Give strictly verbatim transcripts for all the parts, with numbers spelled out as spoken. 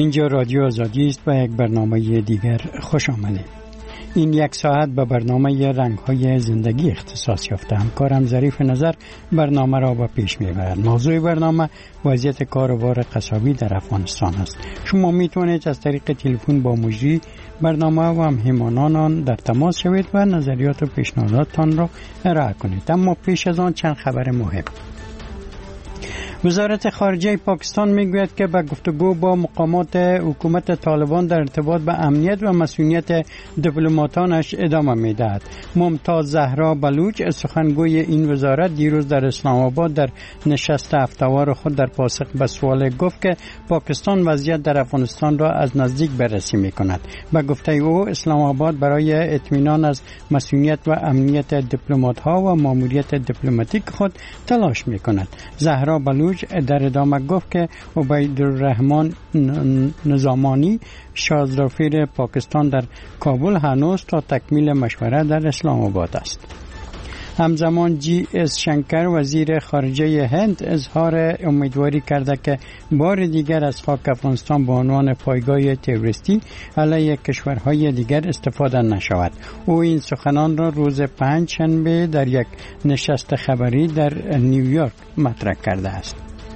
اینجا رادیو آزادی است و یک برنامه دیگر خوش آمدید. این یک ساعت به برنامه رنگ‌های زندگی اختصاص یافته. همکارم ظریف نظر برنامه را به پیش میبرد. موضوع برنامه وضعیت کاروبار قصابی در افغانستان است. شما میتونید از طریق تلفن با مجری برنامه و همهمانان آن در تماس شوید و نظریات و پیشنهاداتتان را ارائه کنید. اما پیش از آن چند خبر مهم. وزارت خارجه پاکستان میگوید که به گفتگو با مقامات حکومت طالبان در ارتباط به امنیت و مسئولیت دیپلماتانش ادامه میدهد. ممتاز زهرا بلوچ سخنگوی این وزارت دیروز در اسلام آباد در نشست هفته‌وار خود در پاسخ به سوال گفت که پاکستان وضعیت در افغانستان را از نزدیک بررسی میکند. به گفته او اسلام آباد برای اطمینان از مسئولیت و امنیت دیپلمات‌ها و ماموریت دیپلماتیک خود تلاش میکند. زهرا بلوچ در ادامه گفت که عبیدالرحمن نظامانی شاهزاده‌فیر پاکستان در کابل هنوز تا تکمیل مشوره در اسلام آباد است. همزمان جی اس شنکر وزیر خارجه هند اظهار امیدواری کرده که بار دیگر از خاک افغانستان به عنوان پایگاه تروریستی علیه کشورهای دیگر استفاده نشود. او این سخنان را روز پنج شنبه در یک نشست خبری در نیویورک مطرح کرده است.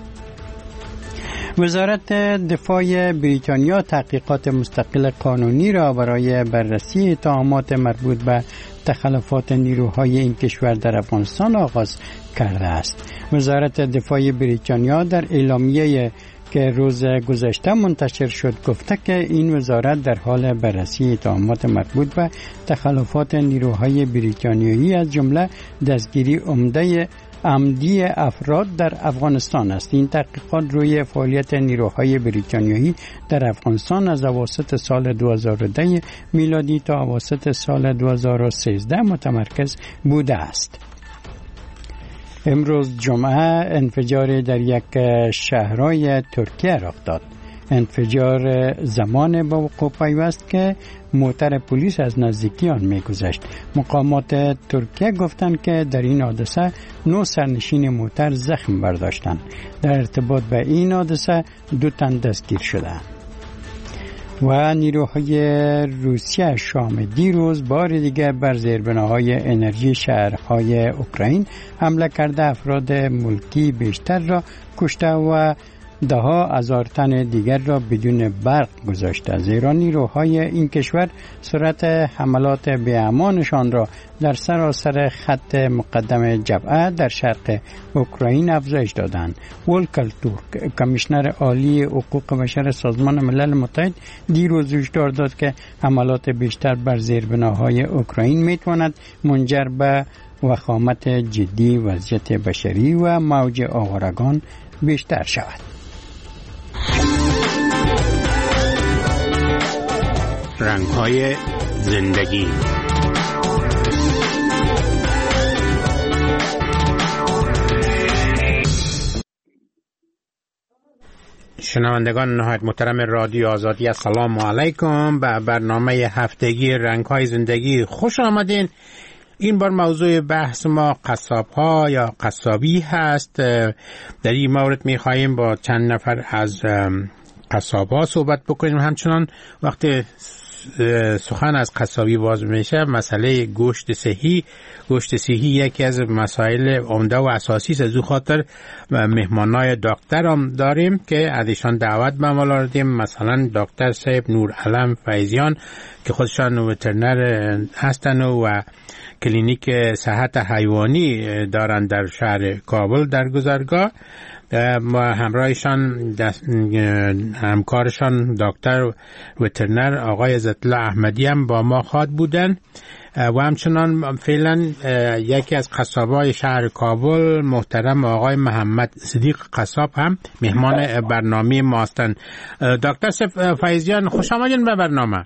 وزارت دفاع بریتانیا تحقیقات مستقل قانونی را برای بررسی اتهامات مربوط به تخلفات نیروهای این کشور در افغانستان آغاز کرده است. وزارت دفاع بریتانیا در اعلامیه که روز گذشته منتشر شد گفته که این وزارت در حال بررسی اتهامات مربوط به تخلفات نیروهای بریتانیایی از جمله دستگیری عمده عمدی افراد در افغانستان است. این تحقیقات روی فعالیت نیروهای بریتانیایی در افغانستان از اواسط سال دو هزار و ده میلادی تا اواسط سال دو هزار و سیزده متمرکز بوده است. امروز جمعه انفجار در یک شهرهای ترکیه رخ داد. انفجار زمان با وقوع پیوست که موتر پلیس از نزدیکی آن می‌گذشت. مقامات ترکیه گفتند که در این حادثه نه سرنشین موتر زخم برداشتند. در ارتباط به این حادثه دو تن دستگیر شدند. و نیروهای روسیه شام دیروز بار دیگر بر زیربناهای انرژی شهرهای اوکراین حمله کرده افراد ملکی بیشتر را کشته و ده ها هزار تن دیگر را بدون برق گذاشته. زیرا نیروهای این کشور سرعت حملات بی‌امانشان را در سراسر خط مقدم جبهه در شرق اوکراین افزایش دادند. ولکر تورک کمیشنر عالی حقوق بشر سازمان ملل متحد دیروز هشدار داد که حملات بیشتر بر زیربناهای اوکراین میتواند منجر به وخامت جدی وضعیت بشری و موج آوارگان بیشتر شود. رنگ‌های زندگی. شنوندگان نهایت محترم رادیو آزادی، السلام علیکم. به برنامه هفتگی رنگ‌های زندگی خوش آمدین. این بار موضوع بحث ما قصاب‌ها یا قصابی هست. در این مورد می‌خواهیم با چند نفر از قصاب‌ها صحبت بکنیم. همچنان وقتی سخن از قصابی باز میشه مسئله گوشت صحی گوشت صحی یکی از مسائل عمده و اساسی است. از او خاطر مهمانای دکتر هم داریم که ازشان دعوت به ما دادیم، مثلا دکتر صاحب نورعلم فیضیان که خودشان وترنر هستن و کلینیک صحت حیوانی دارند در شهر کابل در گذرگاه. ما همراهشان همکارشان دکتر وترنر آقای عزت‌الله احمدی هم با ما خواهد بودن و همچنان فعلا یکی از قصابای شهر کابل محترم آقای محمد صدیق قصاب هم مهمان برنامه ما هستند. دکتر فیضیان خوش آمدین به برنامه.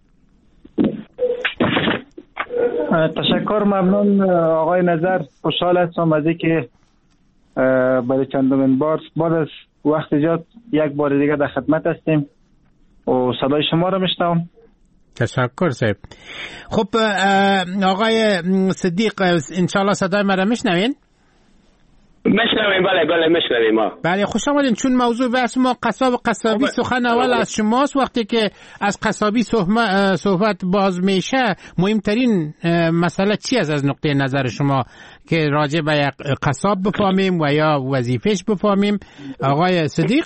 تشکر، ممنون آقای نظر. خوشحال هستم از اینکه برای چندمین بار بعد از وقت زیاد یک بار دیگه در خدمت هستیم و صدای شما رو میشنوم. تشکر صاحب. خب آقای صدیق انشالله صدای مرا میشنوین؟ مشنویم. بله بله مشنویم ما. بله خوش آمدین. چون موضوع بحث ما قصاب و قصابی سخن اول از شماست، وقتی که از قصابی صحبت باز میشه مهمترین مسئله چی است از نقطه نظر شما که راجع به یک قصاب بفهمیم و یا وظیفهش بفهمیم؟ آقای صدیق.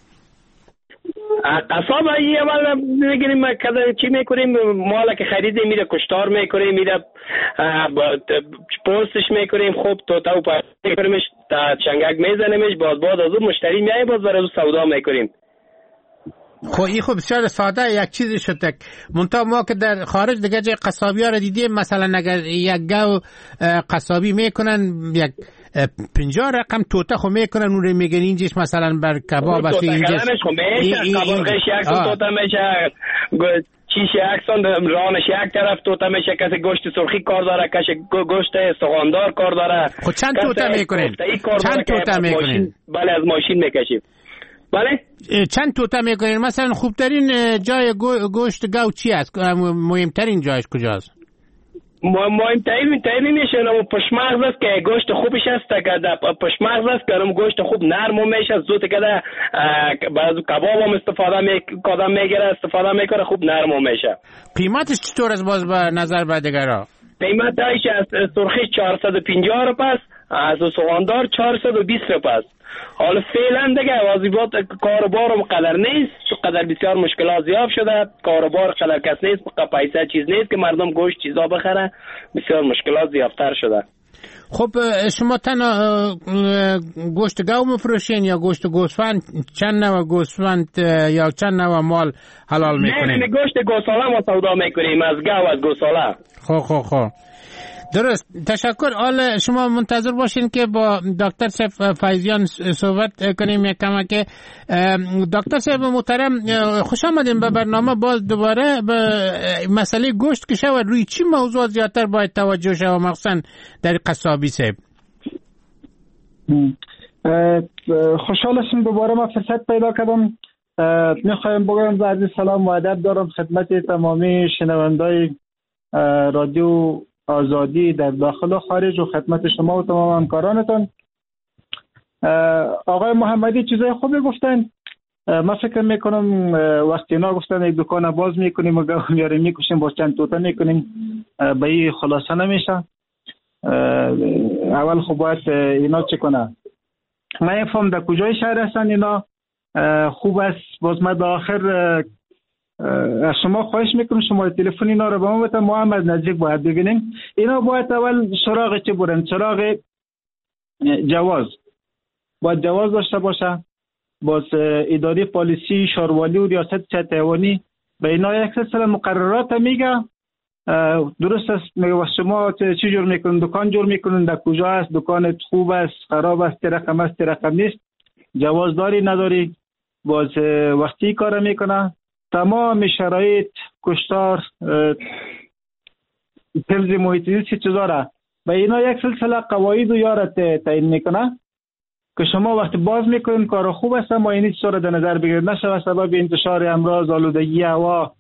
قصاب ای اول میگیریم کذا چی میکنیم، مالا که خریدیم میره کشتار میکنیم، میره پوستش میکنیم، خوب تو تو پس میکنیمش، چنگک میزنیمش، باز باز از اون مشتری میای باز برای سودا میکنیم. خب این خب بسیار ساده یک چیزی شده. منتها ما که در خارج دیگه جای قصابی ها را دیدیم، مثلا اگر یک گاو قصابی میکنن یک پنجاه رقم توته خو میکنن اون رو میگن اینجش مثلا بر کباب است، اینجش کبابش یک سو توته میشه، چیش یک سو رانش یک طرف توته میشه، کسی گوشت سرخی کار داره، کسی گوشت سغاندار کار داره. خب چند توته میکنین؟ چند توته میکنین؟ بله از ماشین میکشیم. بله چند توته میکنین؟ مثلا خوبترین جای گوشت گاو چی است؟ مهمترین جایش کجاست؟ مهمترین ترین میشه اون پشماغ است که گوشت خوبش است، که پشماغ است که اون گوشت خوب نرم میشه، زود که بعض کباب هم استفاده میکنه، میگیره استفاده میکنه، خوب نرم میشه. قیمتش چطور است باز به نظر به دیگرا؟ قیمتش از سرخی چهارصد و پنجاه روپیه، از سغاندار چهارصد و بیست روپیه است. حالا فعلا دیگه واجبات کاروبارم قدر نیست، چون قدر بسیار مشکلات زیاد شده، کاروبار قدر کس نیست، پیسه چیز نیست که مردم گوشت چیزا بخره، بسیار مشکلات زیادتر شده. خب شما تنها گوشت گاو میفروشین یا گوشت گوسفند؟ چند نوع گوسفند یا چند نوع مال حلال میکنین؟ نه گوشت گوساله ما سودا میکنیم، از گاو از گوساله. خب خب خب درست، تشکر. حالا شما منتظر باشین که با دکتر صاحب فیضیان صحبت کنیم یک کم. که دکتر صاحب محترم خوش آمدین به برنامه. باز دوباره به مسئله گوشت که شود روی چی موضوع زیادتر باید توجه شود، مخصوصا در قصابی صاحب؟ خوشحال هستم دوباره ما فرصت پیدا کردم. میخوایم بگم عرض سلام و ادب دارم خدمت تمامی شنوندای رادیو آزادی در داخل و خارج و خدمت شما و تمام همکارانتان. آقای محمدی چیزای خوبی گفتن. ما فکر میکنم وقتی اینا گفتن یک دکان باز میکنیم و گاو میاریم میکشیم با چند توته میکنیم، به این خلاصه نمیشه. اول خب باید اینا چه کنه؟ من نفهم در کجای شهر هستن اینا. خوب است باز ما به آخر از شما خواهش میکنم شما تلفن اینا رو به ما بده، ما هم از نزدیک باید ببینیم. اینا باید اول سراغ چه برن؟ سراغ جواز. باید جواز داشته باشه. باز اداره پالیسی شاروالی و ریاست صحت حیوانی به اینا یک سلسله مقررات میگه. درست است میگه شما چی جور میکنن؟ دکان جور میکنن، در کجا است؟ دکان خوب است خراب است، رقم است رقم نیست، جواز داری نداری، باز وقتی کار میکنه. تمام شرایط کشتار حفظ محیط زیست چیزا را به اینا یک سلسله قواعد و یارت تعیین میکنه که شما وقتی باز میکنین کار خوب است، اما این چیزا را در نظر بگیرید نشه سبب انتشار امراض، آلودگی هوا،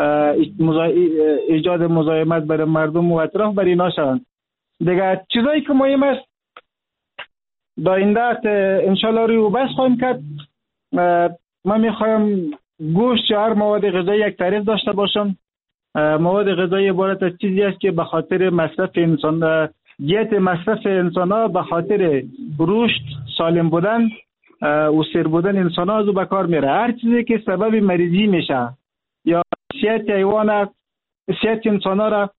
ایجاد مزاحمت برای مردم و اطراف بر اینا شوند. دیگه چیزایی که مهم است داینده انشالله روی بس خواهیم کرد. من میخوایم گوشت یا هر مواد غذایی یک تعریف داشته باشم. مواد غذایی عبارت از چیزی است که به خاطر مصرف انسان، دیت مصرف انسان ها به خاطر رشد، سالم بودن و سیر بودن انسان ها از او به کار میره. هر چیزی که سبب مریضی میشه یا صحت حیوان، صحت انسان ها را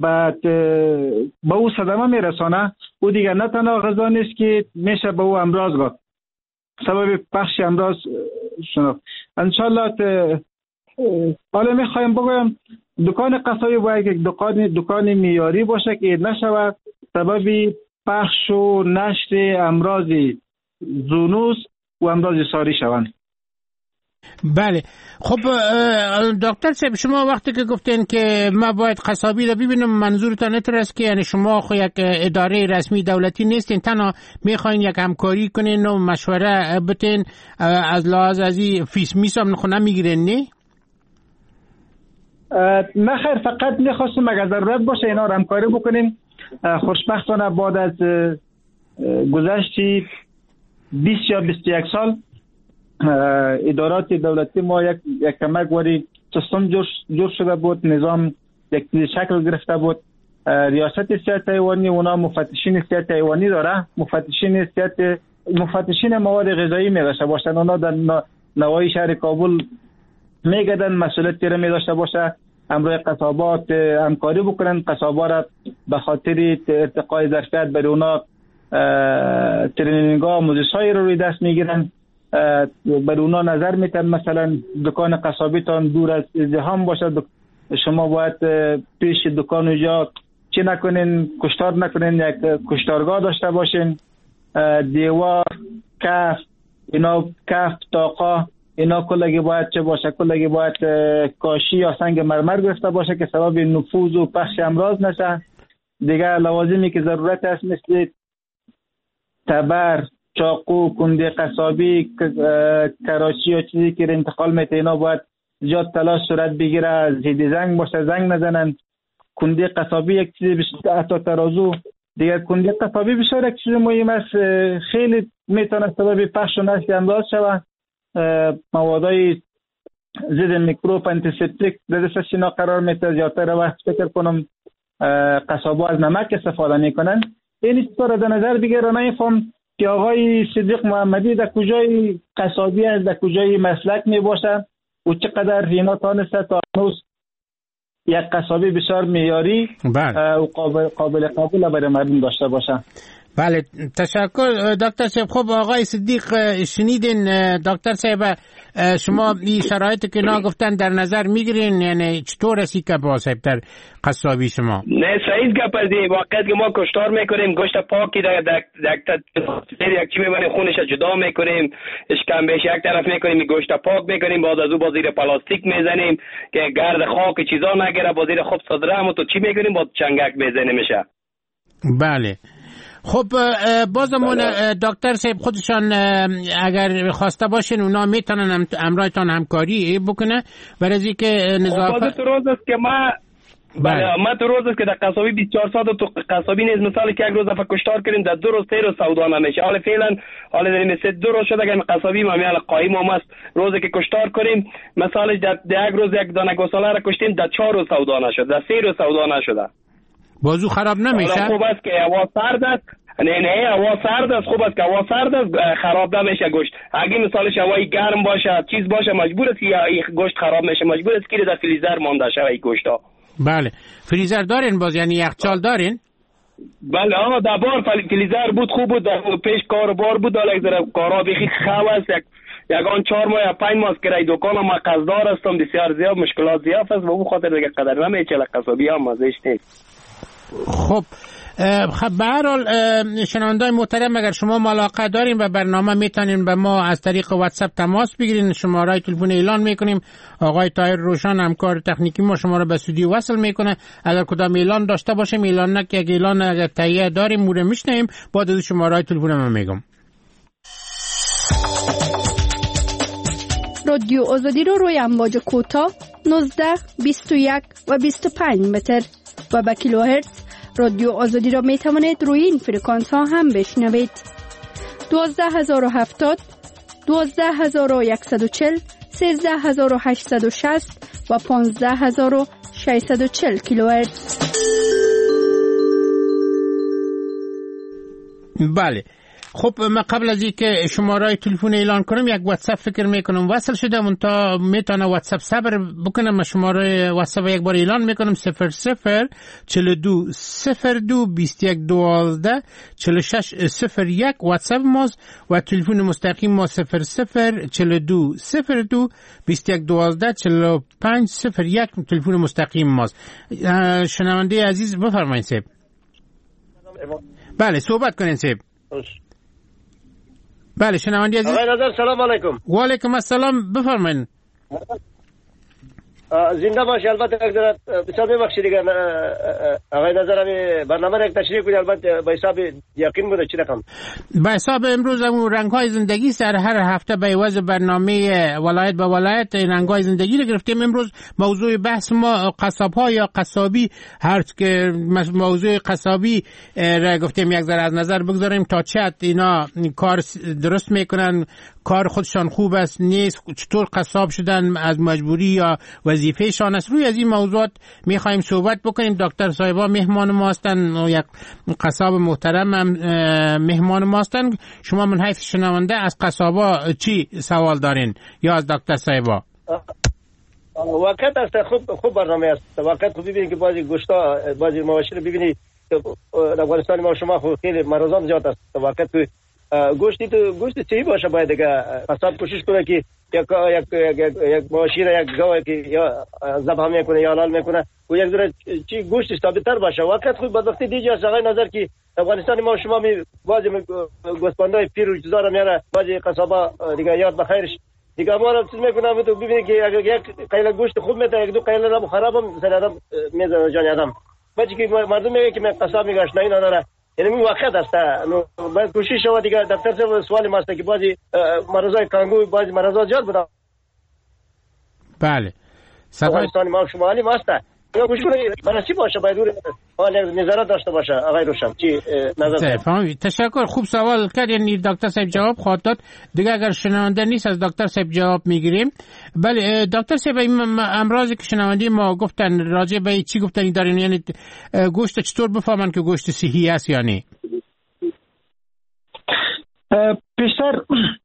به او صدمه میرسانه، او دیگر نه تنها غذا نیست که میشه به او امراض گفت، سبب پخش امراض شنو. انشالله حالا میخوایم بگویم دکان قصابی باید یک دکان دکان معیاری باشه که نشود سبب پخش و نشر امراض زونوس و امراض ساری شوند. بله خب دکتر صاحب شما وقتی که گفتین که ما باید قصابی رو ببینیم، منظورتان اینطور است که یعنی شما خو یک اداره رسمی دولتی نیستین، تنها میخواین یک همکاری کنین و مشوره بتین، از لحاظ از این فیس میس هم نخونه میگیرین؟ نه نه خیر، فقط میخواستم اگر ضرورت باشه اینا رو همکاری بکنیم. خوشبختانه بعد از گذشتی بیست یا بیست و یک سال ادارات دولتی ما یک یک کمک وری سیستم جور جور شده بود، نظام یک شکل گرفته بود. ریاست صحت حیوانی اونا مفتشین صحت حیوانی داره، مفتشین صحت مفتشین مواد غذایی می‌داشته باشند. اونا در نواحی شهر کابل میگردن، مسئولیت را می‌داشته باشه، امروی قصابات همکاری بکنن، قصابا را به خاطر ارتقای ظرفیت برای اونا ترینینگ‌ها موزیسایی رو روی دست میگیرن، برای اونا نظر میتن. مثلا دکان قصابیتان دور از ازدحام باشه، شما باید پیش دکان اونجا چی نکنین، کشتار نکنین، یک کشتارگاه داشته باشین. دیوار، کف، اینا کف، تاقا، اینا کلگی باید چه باشه، کلگی باید کاشی یا سنگ مرمر گرفته باشه که سبب نفوذ و پخش امراض نشه. دیگه لوازمی که ضرورت است مثل تبر، چاقو، کنده قصابی، کراچی یا چیزی که انتقال میته، اینا باید زیاد تلاش صورت بگیره، زیدی زنگ باشه، زنگ نزنن. کنده قصابی یک چیزی بشه، حتی ترازو. دیگر کنده قصابی بسیار یک چیز مهم است، خیلی میتونه سبب پخش و نشر امراض شود. موادای ضد میکروب، انتیسپتیک در دست اینا قرار میته. زیادتر وقت فکر کنم قصابا از نمک استفاده میکنن. این چیزا را در نظر بگیره. نمیفهم که آقای صدیق محمدی در کجای قصابی است، در کجای مسلک می باشه و چقدر اینا تانسته تا هنوز یک قصابی بسیار معیاری و قابل, قابل قبول برای مردم داشته باشه. بله، تشکر دکتر صاحب. خب آقای صدیق شنیدین دکتر صاحب، شما این شرایط که نا گفتن در نظر میگیرین؟ یعنی چطور اسی که با صاحب در قصابی شما؟ نه صحیح گپ است. واقعیت که ما کشتار میکنیم، گوشت پاکی در یک یک چی میبریم، خونش جدا میکنیم، اشکمبش یک طرف میکنیم، گوشت پاک میکنیم، بعد از او با زیر پلاستیک میزنیم که گرد خاک چیزا نگیره، با زیر خوب صدره هم تو چی میکنیم، با چنگک میزنیم میشه. بله. خب بازمون دکتر صاحب خودشان اگر خواسته باشین اونا میتونن امرایتان همکاری بکنه برای از اینکه نظافت. خب تو روز است که ما بله ما تو روز است که در قصابی بیست و چهار ساعت تو قصابی نیز مثلا که یک روز دفعه کشتار کردیم در دو روز سه روز سودا نمیشه. حالا فعلا حالا در این سه دو روز شده که قصابی ما میال قایم هم است. روزی که کشتار کنیم مثلا در یک روز یک دانه گوساله را کشتیم در چهار روز سودا نشد، در سه روز سودا نشده. بازو خراب نمیشه؟ خوب است که هوا سرد است. نه نه هوا سرد است. خوب است که هوا سرد است، خراب نمیشه گوشت. اگه مثالش هوای گرم باشه چیز باشه مجبور است که این گوشت خراب میشه، مجبور است که در فریزر مانده شه این گوشتا. بله. فریزر دارین باز، یعنی یخچال دارین؟ بله آقا در بار فریزر بود، خوب بود، در پیش کار بار بود، حالا یک ذره کارا بخی خو است. یک یگان چهار ماه یا پنج ماه کرای دکان ما قصدار هستم، بسیار زیاد مشکلات زیاد است و به خاطر دیگه قدر نمیچله قصابی هم مزهش نیست. خب خب به هر حال شنوندای محترم، اگر شما ملاقه دارین و برنامه میتونین به ما از طریق واتساپ تماس بگیرین. شماره تلفن اعلان میکنیم، آقای طاهر روشن همکار تکنیکی ما شما رو به استودیو وصل میکنه. اگر کدام اعلان داشته باشیم، اعلان نک یک اعلان اگر تهیه داریم موره میشنیم، بعد از شماره تلفن ما میگم. رادیو آزادی رو روی امواج کوتاه نوزده، بیست و یک و بیست و پنج متر و با کیلوهرتز رادیو آزادی را می توانید روی این فرکانس ها هم بشنوید. دوازده هزار و هفتاد، دوازده هزار و صد و چهل، سیزده هزار و هشتصد و شصت و پانزده هزار و ششصد و چهل کیلوهرتز. بله. خب من قبل از اینکه شماره تلفن اعلان کنم یک واتساپ فکر میکنم وصل شده، من تا میتونه واتساپ صبر بکنم. من شماره واتساپ یک بار اعلان میکنم: صفر صفر چهل و دو صفر دو بیست و یک دوازده چهل و شش صفر یک واتساپ ماست و تلفن مستقیم ما صفر صفر چهل و دو صفر دو بیست و یک دوازده چهل و پنج صفر یک تلفن مستقیم ماست. شنونده عزیز بفرمایید صاحب. بله صحبت کنین صاحب. بله شنوندی عزیز. آقای نظر سلام علیکم. و علیکم السلام، بفرمایید. زنده باشی. البته اگر بسیار ببخشید دیگه آقای نظر برنامه را تشریح کنید. البته به حساب یقین بوده چی رقم به حساب امروز هم رنگ‌های زندگی سر هر هفته به عوض برنامه ولایت به ولایت رنگ‌های زندگی رو گرفتیم. امروز موضوع بحث ما قصاب‌ها یا قصابی هست که موضوع قصابی را گفتیم یک ذره از نظر بگذاریم تا چه حد اینا کار درست میکنن، کار خودشان خوب است نیست، چطور قصاب شدن از مجبوری یا وظیفهشان است. روی از این موضوعات میخوایم صحبت بکنیم. دکتر صاحبا مهمان ما هستند و یک قصاب محترم هم مهمان ما هستند. شما من حیث شنونده از قصابا چی سوال دارین یا از دکتر صاحبا؟ وقت است خوب خوب برنامه است. وقت خوب ببینید که بعضی گوشتا بعضی مواشی رو ببینید در افغانستان ما شما خود خیلی مرزان زیاد است. وقت گوشتی تو گوشت صحیح باشه باید دیگه قصاب کوشش کنه که یک یک یک یک مواشی را یک گاو که یا ذبح میکنه یا حلال میکنه و یک ذره چی گوشت ثابت تر باشه. وقت خود بدبختی دیگه از آقای نظر که افغانستان ما شما می بعضی گوسفندای پیر و چیزا را میاره بعضی قصابا دیگه یاد بخیرش دیگه ما را چیز میکنه تو ببینید که اگر یک قیل گوشت خوب میده یک دو قیل را خراب هم سر آدم میزنه جان آدم. بچه که مردم میگه که من قصاب میگه نه اینا نداره. یعنی این وقت است. نو باید کوشش شود دیگه. دکتر صاحب سوال ما است که بعضی مرزای کانگو بعضی مرزا زیاد بودن. بله. افغانستان ما شمالی ما است. یا کوشش کنید مناسب باشه باید حال نظارت داشته باشه. آقای روشن چی نظر دارید؟ تشکر. خوب سوال کرد. یعنی دکتر صاحب جواب خواهد داد. دیگه اگر شنونده نیست از دکتر صاحب جواب میگیریم. بله دکتر صاحب امراضی که شنونده ما گفتن راجع به چی گفتن دارین؟ یعنی گوشت چطور بفهمن که گوشت صحی است یا نه؟ پیشتر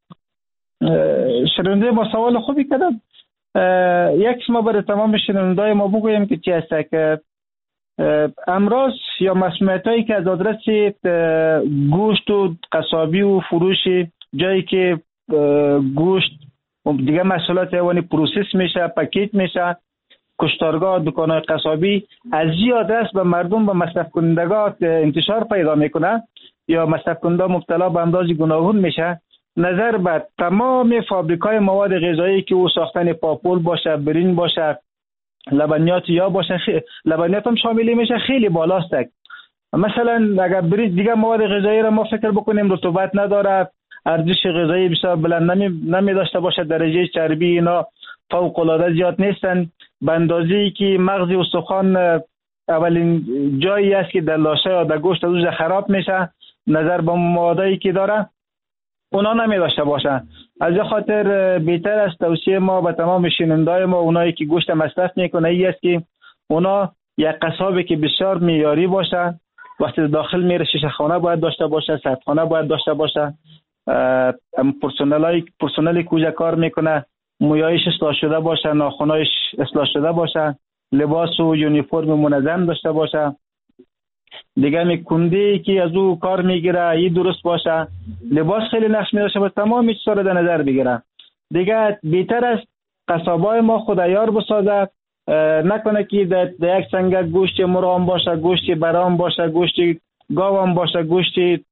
شنونده با سوال خوبی کردن. یک ما برای تمام شنوندای ما بگویم که چی هست که امراض یا مسمومیت هایی که از آدرس گوشت و قصابی و فروش جایی که گوشت دیگه محصولات حیوانی پروسس میشه پاکیج میشه کشتارگاه دکان‌های قصابی از این آدرس به مردم به مصرف کنندگان انتشار پیدا میکنه یا مصرف کننده مبتلا به امراض گوناگون میشه. نظر به تمام فابریکای مواد غذایی که او ساختن پاپول باشه برین باشه لبنیات یا باشه خی... لبنیات هم شامل میشه خیلی بالاست. مثلا اگر برید دیگه مواد غذایی را ما فکر بکنیم رطوبت نداره ارزش غذایی بسیار بلند نمی, نمی داشته باشه درجه چربی اینا فوق العاده زیاد نیستن به اندازه‌ای که مغز استخوان اولین جایی است که در لاشه یا در گوشت روز خراب میشه نظر به موادایی که داره اونا نمی داشته باشن. از این خاطر بهتر است توصیه ما به تمام شنوندای ما اونایی که گوشت مصرف میکنه ای است که اونا یک قصابی که بسیار معیاری باشه وقتی داخل میره شیشه خانه باید داشته باشه سردخانه باید داشته باشه پرسنلای پرسنلی که کار میکنه مویایش اصلاح شده باشه ناخنایش اصلاح شده باشه لباس و یونیفرم منظم داشته باشه دیگه می کندی که از او کار میگیره ای درست باشه لباس خیلی نقش میداشه و تمام چیزا رو در نظر بگیره. دیگه بهتر است قصابای ما خودیار بسازه نکنه که در یک سنگک گوشت مرغ باشه گوشت برام باشه گوشت گاو هم باشه گوشت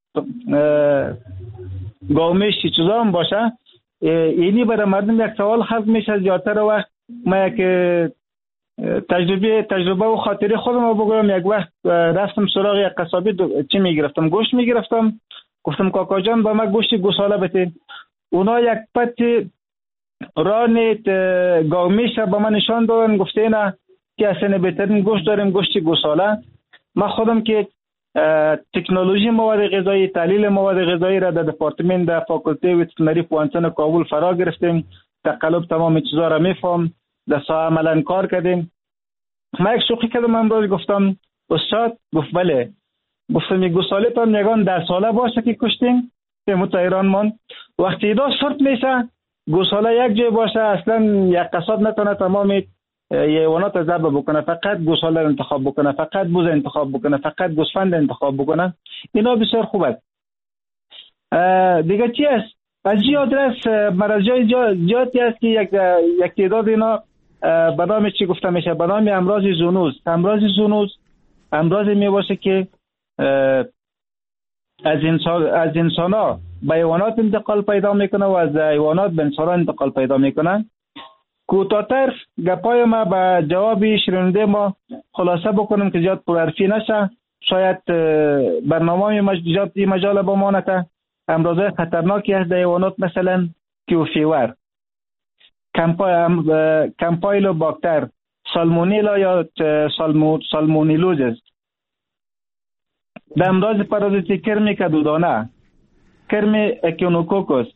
گاومیش چیزا هم باشه. اینی برای مردم یک سوال خلق میشه زیادتر وقت ما یک تجربه تجربه و خاطره خودم رو بگم. یک وقت رفتم سراغ یک قصابی چی میگرفتم گوشت میگرفتم گفتم کاکا جان با ما گوشت گوساله بده. اونا یک پت ران گاومیش با من نشان دادن گفته نه که اصلا بهترین گوشت داریم گوشت گوساله. من خودم که تکنولوژی مواد غذایی تحلیل مواد غذایی را در دپارتمان در فاکولته وترینری پوهنتون کابل فرا گرفتیم تقلب تمام چیزا را میفهم در ساعت عملا کار کردیم. ما یک شوخی کردم امروز گفتم استاد گفت بله گفتم یک گوساله تا یگان ده ساله باشه که کشتیم به متایران من وقتی دا شرط میشه گوساله یک جای باشه اصلا یک قصاب نتونه تمام حیوانات ذبح بکنه فقط گوساله انتخاب بکنه فقط بوز انتخاب بکنه فقط گوسفند انتخاب بکنه. اینا بسیار خوب است. دیگه چی است از این آدرس مرضای زیادی است که یک یک تعداد اینا به نام چی گفته میشه به نام امراض زونوز. امراض زونوز امراضی می باشه که از انسان از انسانا به حیوانات انتقال پیدا میکنه و از حیوانات به انسان انتقال پیدا میکنه. کوتاه‌تر گپای ما به جواب شنونده ما خلاصه بکنم که زیاد پرحرفی نشه. شاید برنامه ما زیاد این مجال بمانه که امراض خطرناکی از حیوانات مثلا کیوفیور، کمپایلو باکتر، سالمونیلا یا سالمو سالمونیلوزیس، در امراض پارازیتی کرم کدودانه، کرم اکینوکوکوس،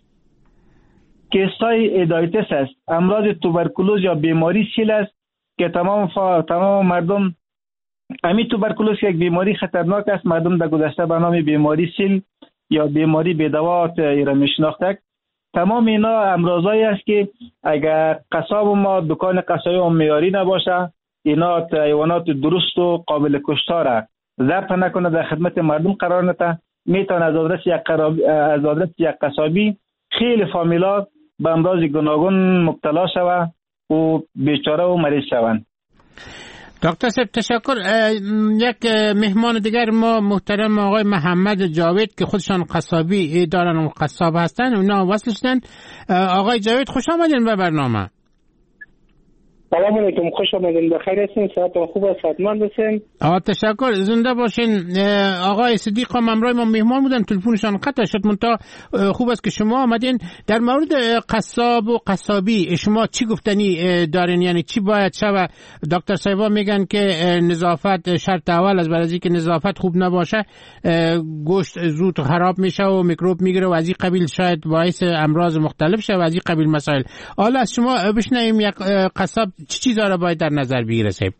کیسای ایدایتس است، امراض توبرکولوز یا بیماری سیل است که تمام فا... تمام مردم امی توبرکولوز که یک بیماری خطرناک است، مردم در گذشته به نام بیماری سیل یا بیماری بی‌دوا ایران میشناختند. تمام اینا امراضایی است که اگر قصاب ما دکان قصابی ما معیاری نباشه، اینا حیوانات درست و قابل کشتار ضبط نکنه، در خدمت مردم قرار نده، میتونه از آدرس یک قراب... از آدرس یک قصابی خیلی فامیلا به امراض گوناگون مبتلا شوه و بیچاره و مریض شوند. دکتر صاحب تشکر. یک مهمان دیگر ما محترم آقای محمد جاوید که خودشان قصابی دارن و قصاب هستن، اونا وصل شدن. آقای جاوید خوش آمدین به برنامه. سلام علیکم، خوش آمدین، بخیر هستین، صحتتون خوب است، صحتمند هستین؟ آقا تشکر، زنده باشین. آقای صدیق هم همراه ما مهمان بودن، تلفنشان قطع شد، منتها خوب است که شما آمدین. در مورد قصاب و قصابی شما چی گفتنی دارین؟ یعنی چی باید شوه؟ دکتر صاحبا میگن که نظافت شرط اول است، برای اینکه نظافت خوب نباشه گوشت زود خراب میشه و میکروب میگیره و از این قبیل شاید باعث امراض مختلف شه و از این قبیل مسائل. حالا از شما بشنویم یک قصاب چی چیزا را باید در نظر بگیره صاحب؟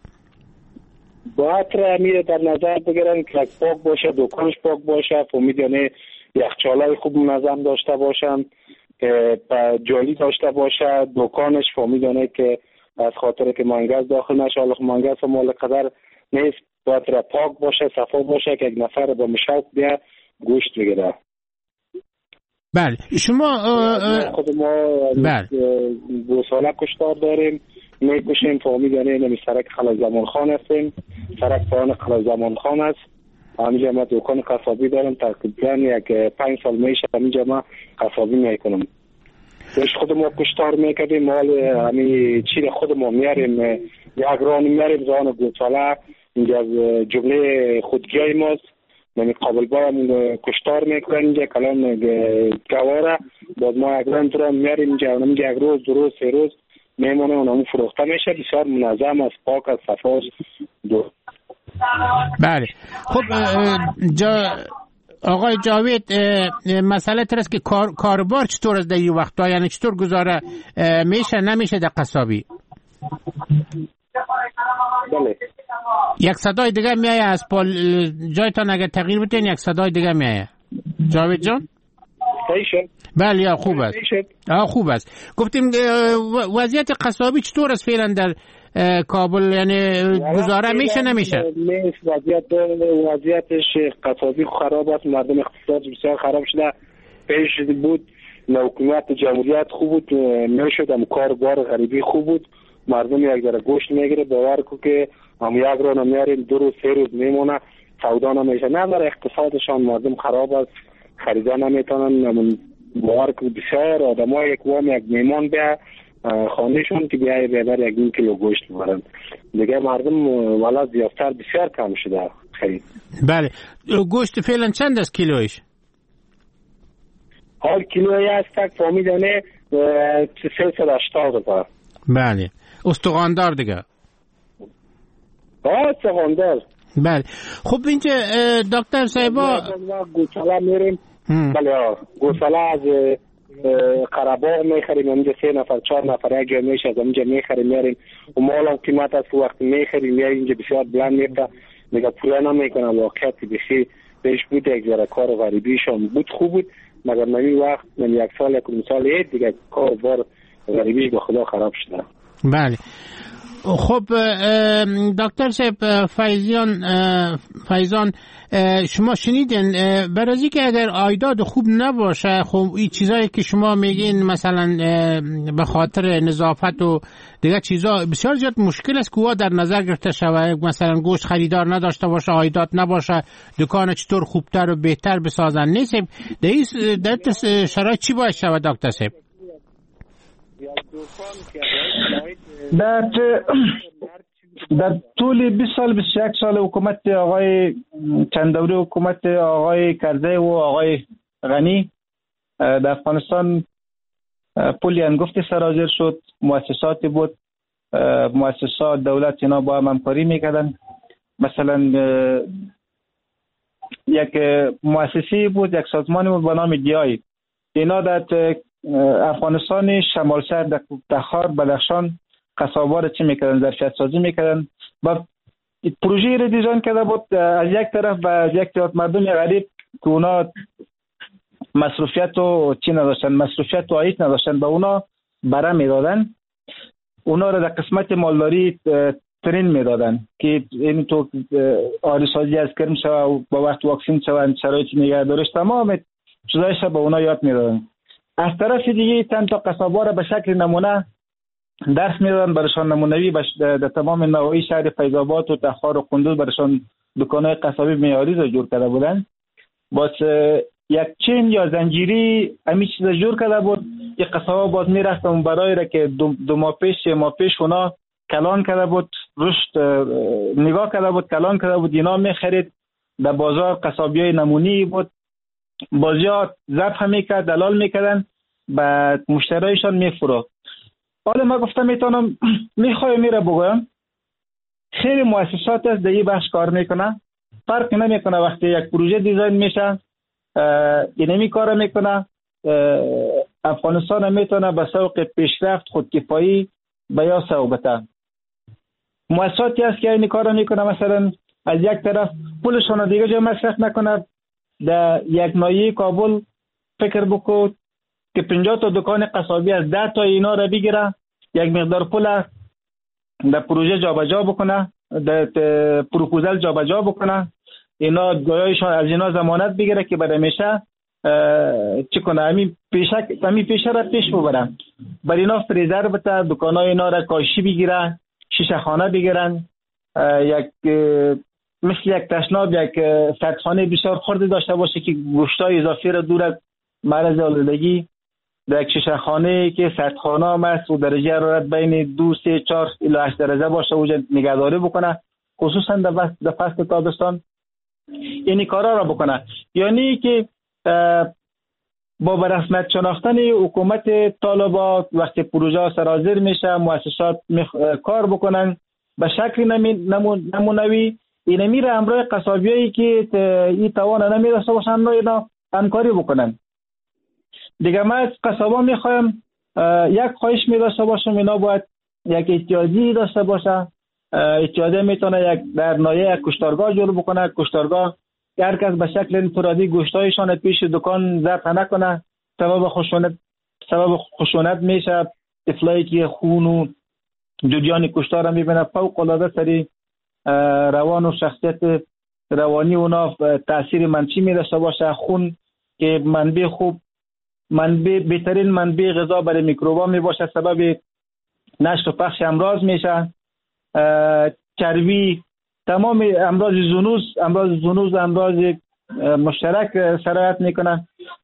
باید را در نظر بگیرن که پاک باشه، دکانش پاک باشه، فهمیدنه یخچالای خوب منظم داشته باشن، جالی داشته باشه، دکانش فهمیدنه که از خاطر که مانگاز داخل نشه، حالا مانگاز مال قدر نیست، باید را پاک باشه، صفا باشه که یک نفر با مشوق بیا گوشت بگیره. بله شما خود ما بله گوساله کشتار داریم، میکشیم، فهمیدنه نمی سرک خلاص زمان خان هستیم، سرک پایان خلاص زمان خان است. همینجا ما دکان قصابی دارم، تقریبا یک پنج سال میشه همینجا ما قصابی میکنم. داشت خود ما کشتار میکردیم، مال همین چیر خود ما میاریم، یک ران میاریم زان گوساله، اینجا جمله خودگیای ماست، یعنی قابل بایم کشتار میکنن اینجا کلان گواره، باز ما یک ران درام میاریم اینجا، اونم یک روز دو روز سه روز میمونه، اونم فروخته میشه، بسیار منظم است، پاک است، صفاست. دو بله خب جا آقای جاوید مسئله تر است که کار کاربار چطور است در این وقتا، یعنی چطور گزاره میشه نمیشه در قصابی؟ بله یک صدای دیگه میایه از پال جایتان اگر تغییر بتین، یک صدای دیگه میایه جاوید جان. بله یا خوب است. آه خوب است. گفتیم وضعیت قصابی چطور است فعلا در کابل، یعنی گزاره میشه نمیشه؟ نیست، وضعیت وضعیتش قصابی خراب است، مردم اقتصاد بسیار خراب شده. پیش بود حکومت جمهوریت خوب بود، میشد هم کار بار غریبی خوب بود، مردم یک ذره گوشت میگیره، باور کو که هم یک رو نمیاریم دو روز سه روز میمونه، سودا نمیشه، نه در اقتصادشان مردم خراب است، خریدا نمیتونن، باور کو بسیار آدم‌ها یک وام یک میمان بیا خانهشون که بیای بیادر یک نیم کیلو گوشت ببرن، دیگه مردم والا زیافتر بسیار کم شده خرید. بله گوشت فعلا چند است کیلویش؟ حال کیلویی است تک فهمیدنه سیصد و هشتاد روپیه. بله استخواندار دیگه؟ آه استخواندار. بله خب اینجا دکتر صاحبا گوساله میریم، بله گوساله از قرباغ میخریم، اینجا سه نفر چهار نفر یک جا میشه، از اینجا میخریم میاریم و مال هم قیمت است، وقتی میخریم میاریم اینجا بسیار بلند میفته، میگه پوره نمیکنه، واقعیت بخی پیش بود یک ذره کار غریبیشان بود خوب بود، مگر نمی وقت من یک سال یک سال اید دیگه کار بار غریبیش به خدا خراب شده. بله خب دکتر صاحب فیضان فیضان شما شنیدین برای که اگر عایداد خوب نباشه، خب این چیزایی که شما میگین مثلا به خاطر نظافت و دیگه چیزا بسیار زیاد مشکل است که در نظر گرفته شود، مثلا گوشت خریدار نداشته باشه، عایداد نباشه، دکان چطور خوبتر و بهتر بسازن نیست. در این شرایط چی باید شود دکتر صاحب؟ در در طول بیست سال بیست و یک سال حکومت آقای چند دوره حکومت آقای کرزی و آقای غنی در افغانستان پولی انگفت سرازیر شد. مؤسساتی بود، مؤسسات دولت اینا با هم همکاری میکردن. مثلا یک مؤسسه بود، یک سازمانی بود به نام دیای. اینا در افغانستان شمال شهر در تخار، بدخشان قصاب‌ها را چی میکردن؟ ظرفیت سازی میکردن. با پروژه را دیزاین کرده بود از یک طرف و از یک طرف مردم غریب که اونا مصروفیت و چی نداشتن، مصروفیت و عاید نداشتن، به اونا بره میدادن. اونا را در قسمت مالداری ترین میدادن که این تو آریسازی از کرم شو با وقت واکسین شو شرایط نگهداریش تمام چیزایش به اونا یاد میدادن. از طرف دیگه چند تا قصاب‌ها را به شکل نمونه درس میدادن برشان، نمونوی در تمام نواحی شهر فیض آباد و تخار و قندوز برشان دکان‌های قصابی معیاری را جور کرده بودن. باز یک چین یا زنجیری همین چیز جور کرده بود که قصاب‌ها باز میرفتن برای را که دو, دو ماه پیش سه ماه پیش اونا کلان کرده بود، رشد نگاه کرده بود، کلان کرده بود، اینا میخرید. در بازار قصابیای نمونی بود، بازیات ذبح میکرد، دلال میکردن، بعد مشتریشان میفروخت. حالا ما گفتم میتونم میخوایم میره بگویم خیلی مؤسسات است در این بخش کار میکنه، فرق نمیکنه وقتی یک پروژه دیزاین میشه اینمی کار میکنه. افغانستان میتونه به سوق پیشرفت خودکفایی به یا صحبته. مؤسساتی است که این کار میکنه، مثلا از یک طرف پولشون دیگه جا مصرف نکنه. در یک ناحیه کابل فکر بکو که پنجاه تا دکان قصابی از ده تا اینا را بگیره، یک مقدار پول در پروژه جابجا بکنه، در پروپوزال جابجا بکنه، اینا گویایشان از اینا ضمانت بگیره که بعد همیشه چی کنه، همین پیشه همین پیشه را پیش ببره. برای اینا فریزر بده، دکانای اینا را کاشی بگیره، شیشه خانه بگیرن، یک مثل یک تشناب یک سردخانه بسیار خرد داشته باشه که گوشتای اضافی را دور از مرض آلودگی، در یک شیشه خانه که سردخانه هم است و درجه حرارت بین دو سه چهار الی هشت درجه باشه وجود نگهداری بکنه، خصوصا در فصل تابستان این کارا را بکنه. یعنی که با برسمیت شناختن حکومت طالبان وقتی پروژه سرازیر میشه، مؤسسات کار بکنن به شکل نمونوی، این میره امروی قصابیایی که این توان نمیرسه باشن اینا همکاری بکنن. دیگه ما از قصابا میخوایم یک خواهش میداشته باشم، اینا باید یک اتحادیه داشته باشه. اتحادیه میتونه یک در ناحیه یک کشتارگاه جور بکنه، کشتارگاه هر کس به شکل انفرادی گوشتایشان پیش دکان ذبح نکنه، سبب خشونت سبب خشونت میشه. طفلایی که خون و جریان کشتار رو میبینه فوق العاده سری روان و شخصیت روانی اونا تاثیر منفی میداشته باشه. خون که منبع خوب منبع بهترین منبع غذا برای میکروبا می باشه، سبب نشت و پخش امراض میشه. چربی، تمام امراض زنوز امراض زنوز امراض مشترک سرایت میکنه.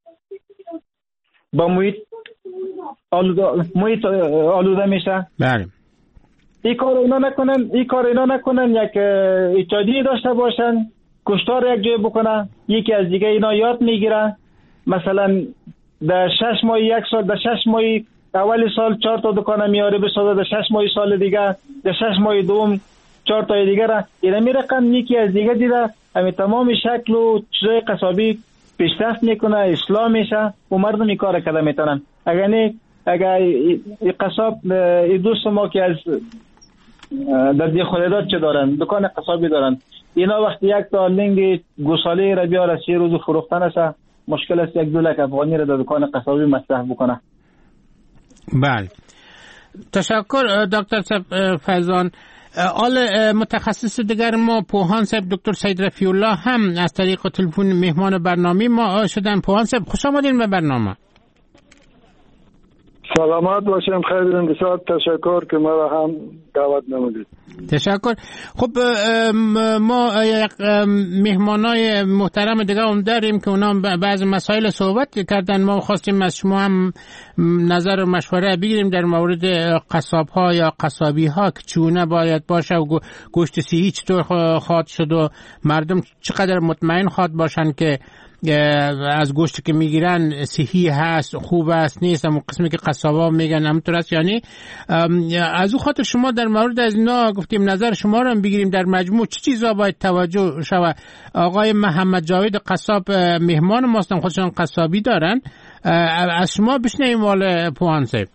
با محیط آلوده محیط آلوده میشه. بله. این کار اینا نکنن، این کار اینا نکنن، یک اتحادیه داشته باشن، کشتار یک جای بکنه، یکی از دیگه اینا یاد میگیره. مثلا در شش ماه یک سال، در شش ماه اول سال چهار تا دکان میاره بسازه، در شش ماه سال دیگه، در شش ماه دوم چهار تا دیگه را اینا می رقم یکی از دیگه دیده، همین تمام شکل و چیزای قصابی پیشرفت میکنه، اصلاح میشه و مردم این کار کرده میتونن. اگر نه اگر این قصاب این دوست ما که از در دی خلیدات چه دارن، دکان قصابی دارن، اینا وقتی یک تا لنگ گوساله را بیاره سی روز فروختن است، مشکل است یک دو لک افغانی را در دکان قصابی مصرف بکنه. بله، تشکر دکتر فیضان. آل متخصص دیگر ما پوهان صاحب دکتر سید رفیع الله هم از طریق تلفن مهمان برنامه ما شدن. پوهان صاحب خوش آمدین به برنامه. سلامت باشیم. خیلی بسیار تشکر که ما را هم دعوت نمودید. تشکر. خب ما یک مهمانای محترم دیگه هم داریم که اونا بعض مسائل صحبت کردن. ما خواستیم از شما هم نظر و مشوره بگیریم در مورد قصاب ها یا قصابی ها که چونه باید باشه و گوشت صحی چطور خواهد شد و مردم چقدر مطمئن خواهد باشن که از گوشتی که میگیرن صحی هست، خوب است، نیست. اما قسمی که قصابا میگن همونطور است. یعنی از او خاطر شما در مورد از اینا گفتیم نظر شما رو هم بگیریم. در مجموع چه چیزا باید توجه شود؟ آقای محمد جاوید قصاب مهمان ما هستن، خودشون قصابی دارن. از شما بشنویم وال پوهان صاحب.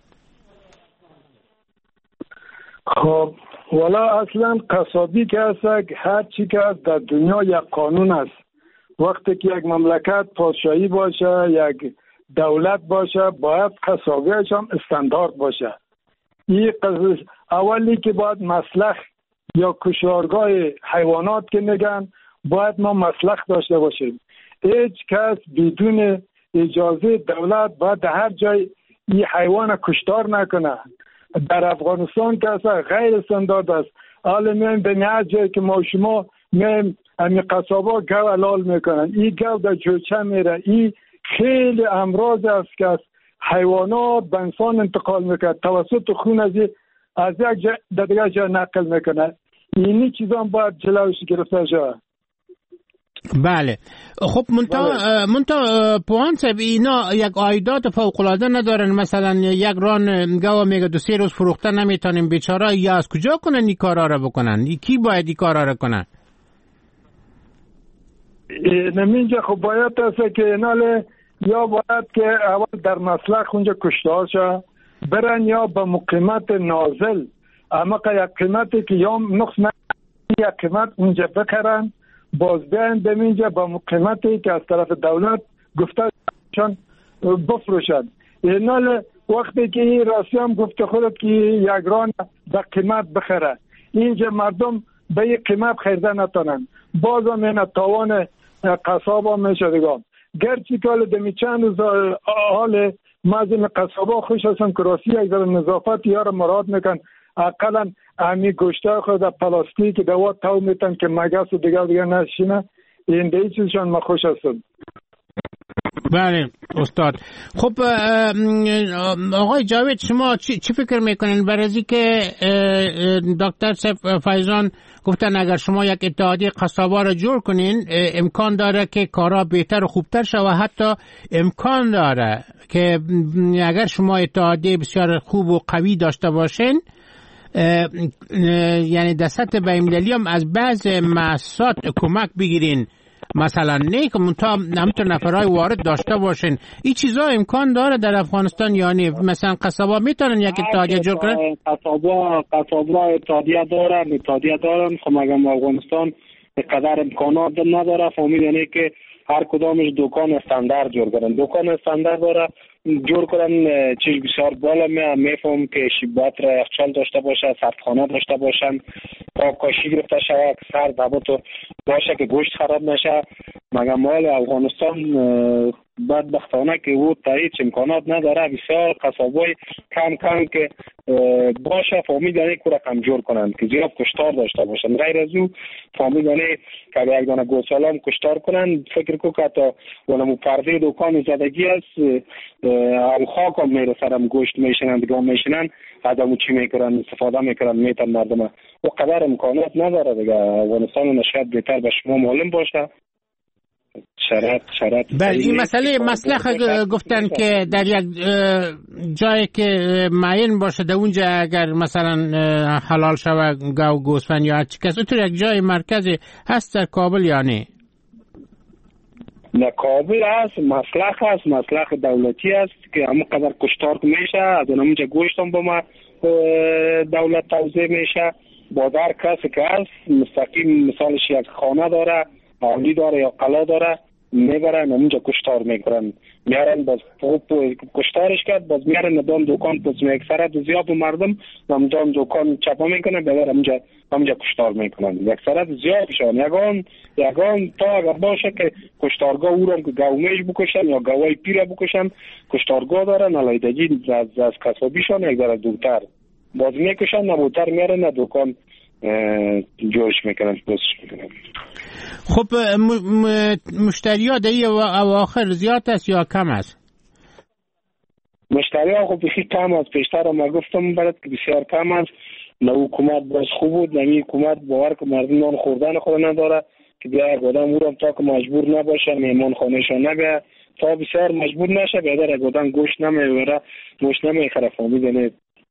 خب والا اصلا قصابی که هست هر چی که هست در دنیا یک قانون است. وقتی که یک مملکت پادشاهی باشه، یک دولت باشه، باید قصابیش هم استاندارد باشه. این قصص اولی که باید مسلخ یا کشارگاه حیوانات که میگن باید ما مسلخ داشته باشیم. هیچ کس بدون اجازه دولت باید هر جای این حیوان کشتار نکنه. در افغانستان که اصلا غیر استاندارد است. حالا میایم به هر جایی که ما شما میایم امی قصابا گو علال میکنن. این گو در جوچه میره. این خیلی امراض است که از حیوانات به انسان انتقال میکنه. توسط خون از از یک جا در دیگه جا نقل میکنه. اینی چیزا باید جلوش گرفته شود. بله. خب منتا بله. منتا پوان صاحب اینا یک عایدات فوق العاده ندارن؟ مثلا یک ران گاو میگه دو سه روز فروخته نمیتونیم بیچاره، یا از کجا کنن این کارا رو بکنن؟ کی باید این کارا رو کنن؟ نمینجا خب باید است که ایناله یا باید که اول در مسلخ اونجا کشتار شه برن، یا به مقیمت نازل اما که یک قیمتی که یا نقص نه یک قیمت اونجا بخرن، باز بیاین بمینجا به مقیمتی که از طرف دولت گفته چون بفروشن. ایناله وقتی که این راسی هم گفته خودت که یک ران به قیمت بخره، اینجا مردم به یک قیمت خریده نتونن، باز هم این تاوان قصاب هم میشه دیگه. گرچه که حال دمی چند روز حال مازم قصابا خوش هستن که راسی یک ذره نظافت یا رو مراد میکن، اقلا امی گوشته خود در پلاستیک دوات تاو میتن که مگس و دیگر دیگر نشینه. این دیگه چیزشان ما خوش هستن. بله استاد. خب آقای جاوید شما چی, چی فکر میکنین برای که دکتر سیف فیضان گفتن اگر شما یک اتحادیه قصابا را جور کنین امکان داره که کارا بهتر و خوبتر شود، حتی امکان داره که اگر شما اتحادیه بسیار خوب و قوی داشته باشین یعنی دست بین‌المللی هم از بعض مؤسسات کمک بگیرین، مثلا نه که منتها همینطور نفرهای وارد داشته باشین. این چیزا امکان داره در افغانستان؟ یعنی مثلا قصابا میتونن یک اتحادیه جور کنن؟ قصابا قصابا اتحادیه دارن اتحادیه دارن خب مگم افغانستان قدر امکانات نداره. فهمید یعنی که هر کدامش دکان استاندارد جور کنن، دکان استاندارد داره جور کنن. چیز بسیار بالا می میفهم که شیبات را یخچال داشته باشه، سردخانه داشته باشن، پاکاشی گرفته شود، سرد هوا تو باشه که گوشت خراب نشه. مگه مال افغانستان بدبختانه که او تا هیچ امکانات نداره. بسیار قصابای کم کم که باشه فامیدانه که رقم جور کنند که زیاد کشتار داشته باشند. غیر از او فامیدانه که یک دانه گوساله کشتار کنند. فکر کو که تا ولمو پرده دکان زدگی است او خاک هم میره سرم گوشت میشنن دیگه میشنن آدمو چی میکنن استفاده میکنن میتن مردم و قدر امکانات نداره دیگه. افغانستان نشاید بهتر به شما معلوم باشه. شرط شرط بله این مسئله مسلخ گفتن که در یک جایی که معین باشه در اونجا اگر مثلا حلال شود گاو گوسفند یا هر چی کس تو یک جای مرکزی هست در کابل یا نه؟ نه کابل هست، مسلخ هست، مسلخ دولتی هست که همون قدر کشتار میشه از اونجا گوشت هم با ما دولت توزیع میشه. با در کسی که هست مستقیم مثالش یک خانه داره، عالی داره یا قلا داره میبرن اونجا کشتار میکنن، میارن باز کشتارش کرد، باز میارن دام دکان باز اکثرت زیاد مردم دام دام دکان چپا میکنن، ببرن اونجا اونجا کشتار میکنن. اکثرت زیادشان یگان یگان تا اگر باشه که کشتارگاه او رو که گومیش بکشن یا گوای پیره بکشن، کشتارگاه دارن علایدگی از از کسابیشان یک ذره دورتر باز میکشن، نبودتر میارن دکان جوش میکنن پوستش میکنن. خب مشتری ها در اواخر زیاد است یا کم است؟ مشتری ها خب بخی کم است، پیشتر ما گفتم برات که بسیار کم است. نه حکومت باز خوب بود، نه حکومت باور که مردم نان خوردن خود نداره که بیا یک آدم او را تا که مجبور نباشه میمان خانهشان نبیه تا بسیار مجبور نشه بیادر یک آدم گوشت نمیبره گوشت نمیخره. فهمیدنه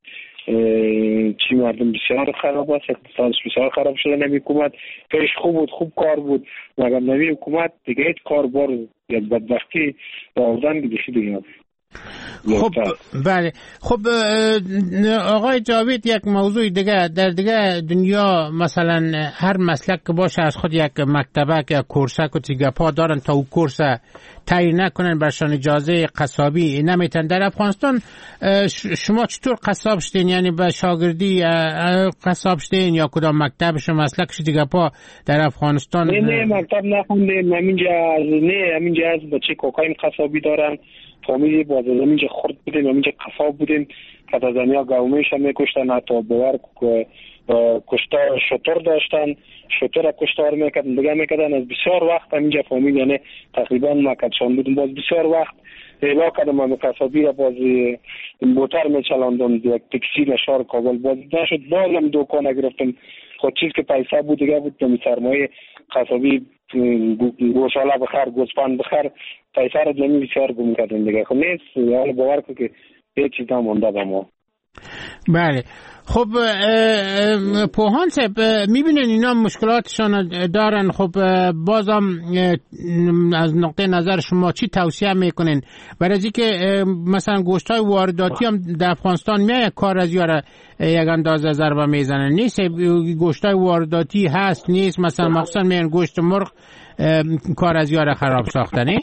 چی مردم بسیار خراب است، اقتصادش بسیار خراب شده. نمی حکومت پیش خوب بود، خوب کار بود، مگر نمی حکومت دیگه هیچ کار بار یک بدبختی باوردن دیگه دیگه. خب بله. خب آقای جاوید، یک موضوع دیگه در دیگه دنیا مثلا هر مسلک که باشه از خود یک مکتبه که کورسک و تیگپا دارن تا او کورس تعیین نکنن برشان اجازه قصابی نمیتن. در افغانستان شما چطور قصاب شدین؟ یعنی به شاگردی قصاب شدین یا کدام مکتب شما مسلک تیگپا در افغانستان؟ نه نه مکتب نخوندیم، همینجا نه همینجا از بچه کوکایم قصابی دارن. فامیلی باز همینجا خورد بودیم، همینجا قصاب بودیم که از زنیا گومیش هم میکشتن، حتی باور کشتار شتر داشتن، شتر کشتار میکردن دیگه میکردن. از بسیار وقت همینجا فامیل یعنی تقریبا مکتشان بودیم، باز بسیار وقت ایلا کردم هم قصابی را باز موتر میچلاندم یک تکسی شهر کابل، باز نشد باز هم دوکان گرفتم. خود چیز که پیسه بود دیگه بود دمی سرمایه قصابی گوشاله بخر گوسفند بخر پیسه را دمی بسیار گم کردن دیگه. خب نیست حالا باور که هیچ چیز نمونده به ما. بله. خب پوهان صاحب میبینن اینا مشکلاتشان دارن، خب بازم از نقطه نظر شما چی توصیه میکنین برای از اینکه مثلا گوشتای وارداتی هم در افغانستان میای کار از یاره یک اندازه ضربه میزنن؟ نیست گوشتای وارداتی هست نیست؟ مثلا مخصوصا میان گوشت مرغ کار از یاره خراب ساختنی؟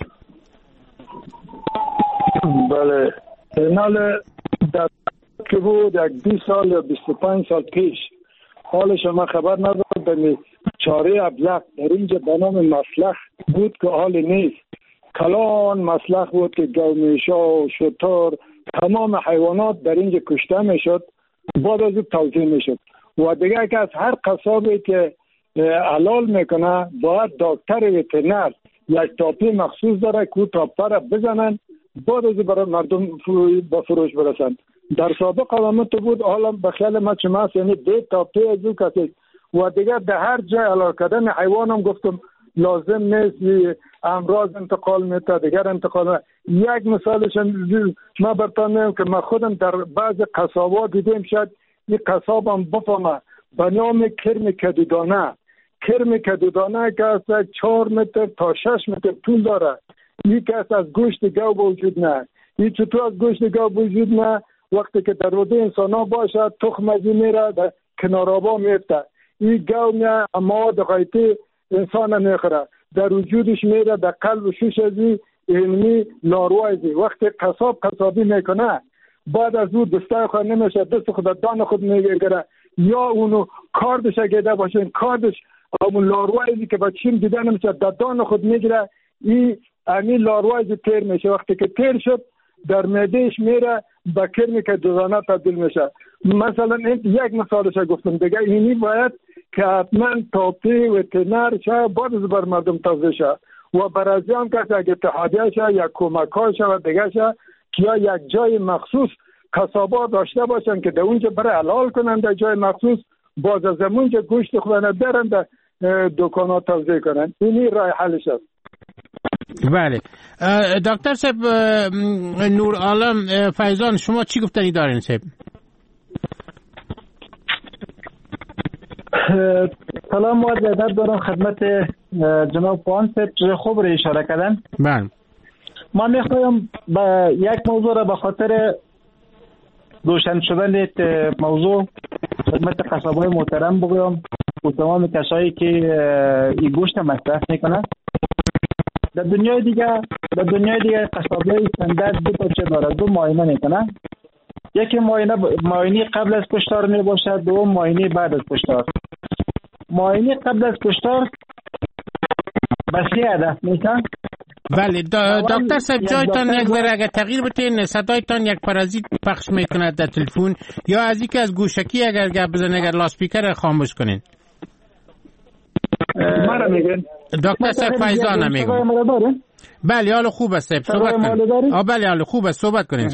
بله نال در که بود یک بیست سال یا بیست و پنج سال پیش حال شما خبر ندارد چاره ابلق در اینجا به نام مسلخ بود که حال نیست. کلان مسلخ بود که گومیشا و شتر تمام حیوانات در اینجا کشته میشد، بعد از توزیع میشد. و دیگه که از هر قصابی که حلال میکنه باید دکتر وترنر یک تاپی مخصوص داره که تاپه را بزنن بعد از برای مردم با فروش برسن. در سابق علامت بود، حالا به خیال ما چه ماست یعنی ده تاپی از او کسی و دیگه در هر جای حلال کردن حیوان هم گفتم لازم نیست امراض انتقال میته دیگر انتقال میته. یک مثالش ما برتان میم که ما خودم در بعض قصابا دیدیم، شاید این قصاب هم بفهمه، به نام کرم کدودانه. کرم کدودانه که از چهار متر تا شش متر طول داره. این که از گوشت گاو وجود نه. این چطور از گوشت گاو وجود نه؟ وقتی که در روده انسان ها باشه تخم ازی میره در کنارابا میفته. این گاو میره مواد غیطی انسان میخوره در وجودش میره در قلب و شش ازی علمی لاروازی. وقتی قصاب قصابی میکنه بعد از او دسته خود نمیشه، دست خود دان خود میگیره یا اونو کاردش اگه باشه این کاردش همون لاروازی که با چیم دیده نمیشه در دان خود میگیره. این همین لاروازی تیر میشه. وقتی که تیر شد در معدهش میره با کرمی که دوزانه تبدیل میشه. مثلا این یک مثالش گفتم دیگه. اینی باید که حتما تاپی وترنر شه بعد از بر مردم توضیح شه و برازی هم که اگه اتحادیه شه یا کمک های شه و دیگه شه یا یک جای مخصوص قصابا داشته باشن که در اونجا برای حلال کنن در جای مخصوص، باز از اونجا گوشت خودنه برن در دکانات توضیح کنن. اینی رای حلش است. بله. دکتر صاحب نور عالم فیضان شما چی گفتنی دارین صاحب؟ سلام و ادب دارم خدمت جناب پوان صاحب، خوب رو اشاره کردن. بله. من میخوایم با یک موضوع را به خاطر روشن شدن موضوع خدمت قصابای محترم بگویم و تمام کسایی که این گوشت مصرف میکنن. در دنیای دیگه در دنیای دیگه قصابی استاندارد دو تا چه داره، دو معاینه میکنن. یکی معاینه معاینه قبل از کشتار می باشد، دوم معاینه بعد از کشتار. معاینه قبل از کشتار بسیار هدف میشن. بله دکتر صاحب جایتان یک ذره اگر تغییر بتین، صدایتان یک پارازیت پخش میکند در تلفن، یا از اینکه از گوشکی اگر گپ بزنید اگر لاسپیکر خاموش کنین. مرا میگن دکتر صاحب فایزان میگم. بله حال خوب است صحبت کنید. آ بله حال خوب است صحبت کنید.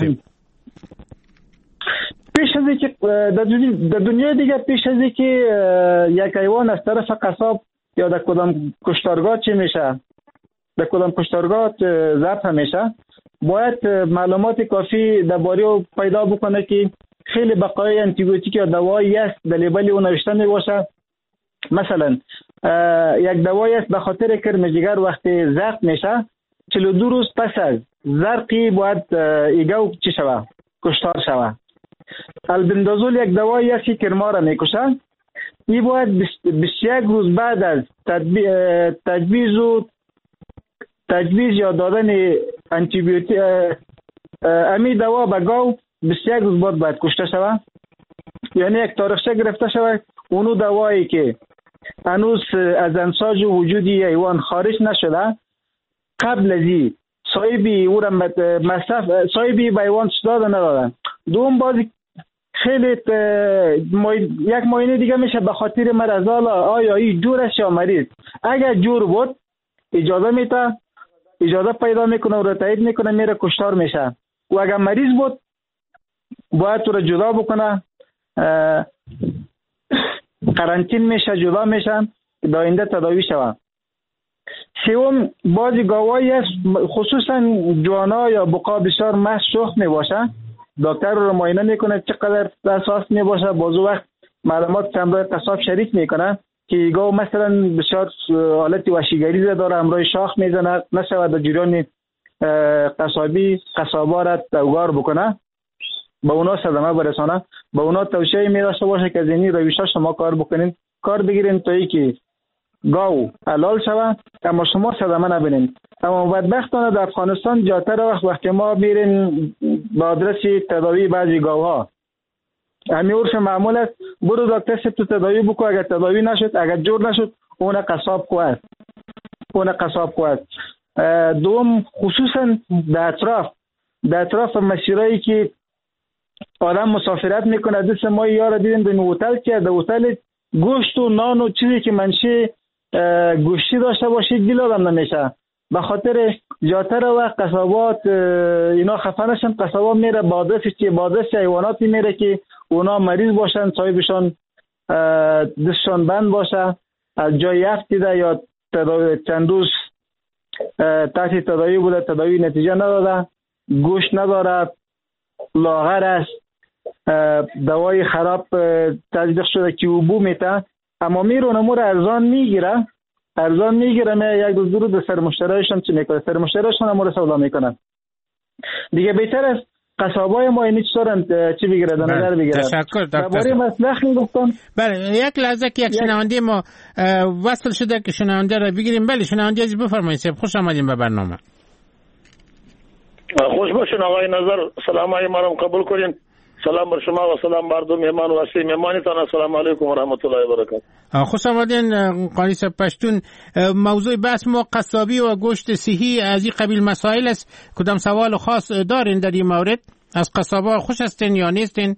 پیش از اینکه در دنیای دیگه پیش از اینکه یک حیوان از طرف قصاب یا در کدام کشتارگاه چی میشه، در کدام کشتارگاه ضبط میشه، باید معلومات کافی درباره او پیدا بکنه که خیلی بقای آنتی بیوتیک یا دوایی است در لیبل اون نوشته میباشه. مثلا یک دوایی است به خاطر کرم جگر وقتی ضبط میشه چهل و دو روز پس از زرقی باید ایگو چی شوه، کشتار شوه. البندازول یک دوایی است که کرما را میکشه، این باید بیست و یک روز بعد از تجویز و تجویز یا دادن آنتی بیوتیک امی دوا به گاو بیست و یک روز بعد باید کشته شوه. یعنی یک تاریخچه گرفته شوه اونو دوایی که هنوز از انساج وجودی حیوان خارج نشده، قبل از این صاحبی او را مصرف صاحبی به حیوان داده ندادن. دوم بازی خیلی یک معاینه دیگه میشه به خاطر مرض، آیا این جور است یا مریض. اگر جور بود اجازه میده، اجازه پیدا میکنه و را تایید میکنه میره کشتار میشه. و اگر مریض بود باید تو را جدا بکنه، قرنطین میشه، جدا میشن که آینده تداوی شوه. سوم بعضی گاوایی است خصوصا جوانا یا بقا بسیار مست شخص میباشه، دکتر رو معاینه میکنه چقدر اساس میباشه، بعضی وقت معلومات همراه قصاب شریک میکنه که گاو مثلا بسیار حالت وحشیگری داره، همراه شاخ میزنه، نشود در جریان قصابی قصابا را توگار بکنه، به اونا صدمه برسانه. به اونا توصیه میرسه باشه که از اینی رویشا شما کار بکنین، کار بگیرین تا ای که گاو حلال شوه اما شما صدمه نبینین. اما بدبختانه در افغانستان جاتر وقت وقتی ما بیرین با آدرس تداوی بعضی گاوها همین عرف معمول است، برو دکتر سے تو تداوی بکو، اگر تداوی نشد، اگر جور نشد، اون قصاب کو است، اون قصاب کو است. دوم خصوصا در اطراف در اطراف مسیرایی که آدم مسافرت میکنه، دست ما یارو دیدیم در هتل که در هتل گوشت و نان و چیزی که منشی گوشتی داشته باشه گیل آدم نمیشه، به خاطر جاتر و قصابات اینا خفه نشن. قصابا میره با آدرس چی با آدرس حیواناتی میره که اونا مریض باشن، صاحبشان دستشان بند باشه، از جای افت دیده یا چند روز تحت تداوی بوده، تداوی نتیجه نداده، گوشت نداره، لاغر است، دوای خراب تزریق شده که اوبو میته، اما میرونه مور ارزان میگیره ارزان میگیره نه یک دو دو سر مشتریشون چی میکنه، سر مشتریشون امور سودا میکنن دیگه. بهتر است قصابای ما اینی چطورن چی بگیره در نظر بگیره. تشکر دکتر. درباره مسلخ میگفتم. بله یک لحظه که یک شنونده ما وصل شده که شنونده را بگیریم. بله شنونده عزیز بفرمایید، خوش آمدین به برنامه. خوش باشین آقای نظر، سلام های ما را قبول کنین. سلام بر شما و سلام بر دو مهمان و اصلی مهمانتان. السلام علیکم و رحمت الله و برکاته. خوش آمدین قانی صاحب پشتون. موضوع بحث ما قصابی و گوشت صحی از این قبیل مسائل است. کدام سوال خاص دارین در این مورد؟ از قصابا خوش هستین یا نیستین؟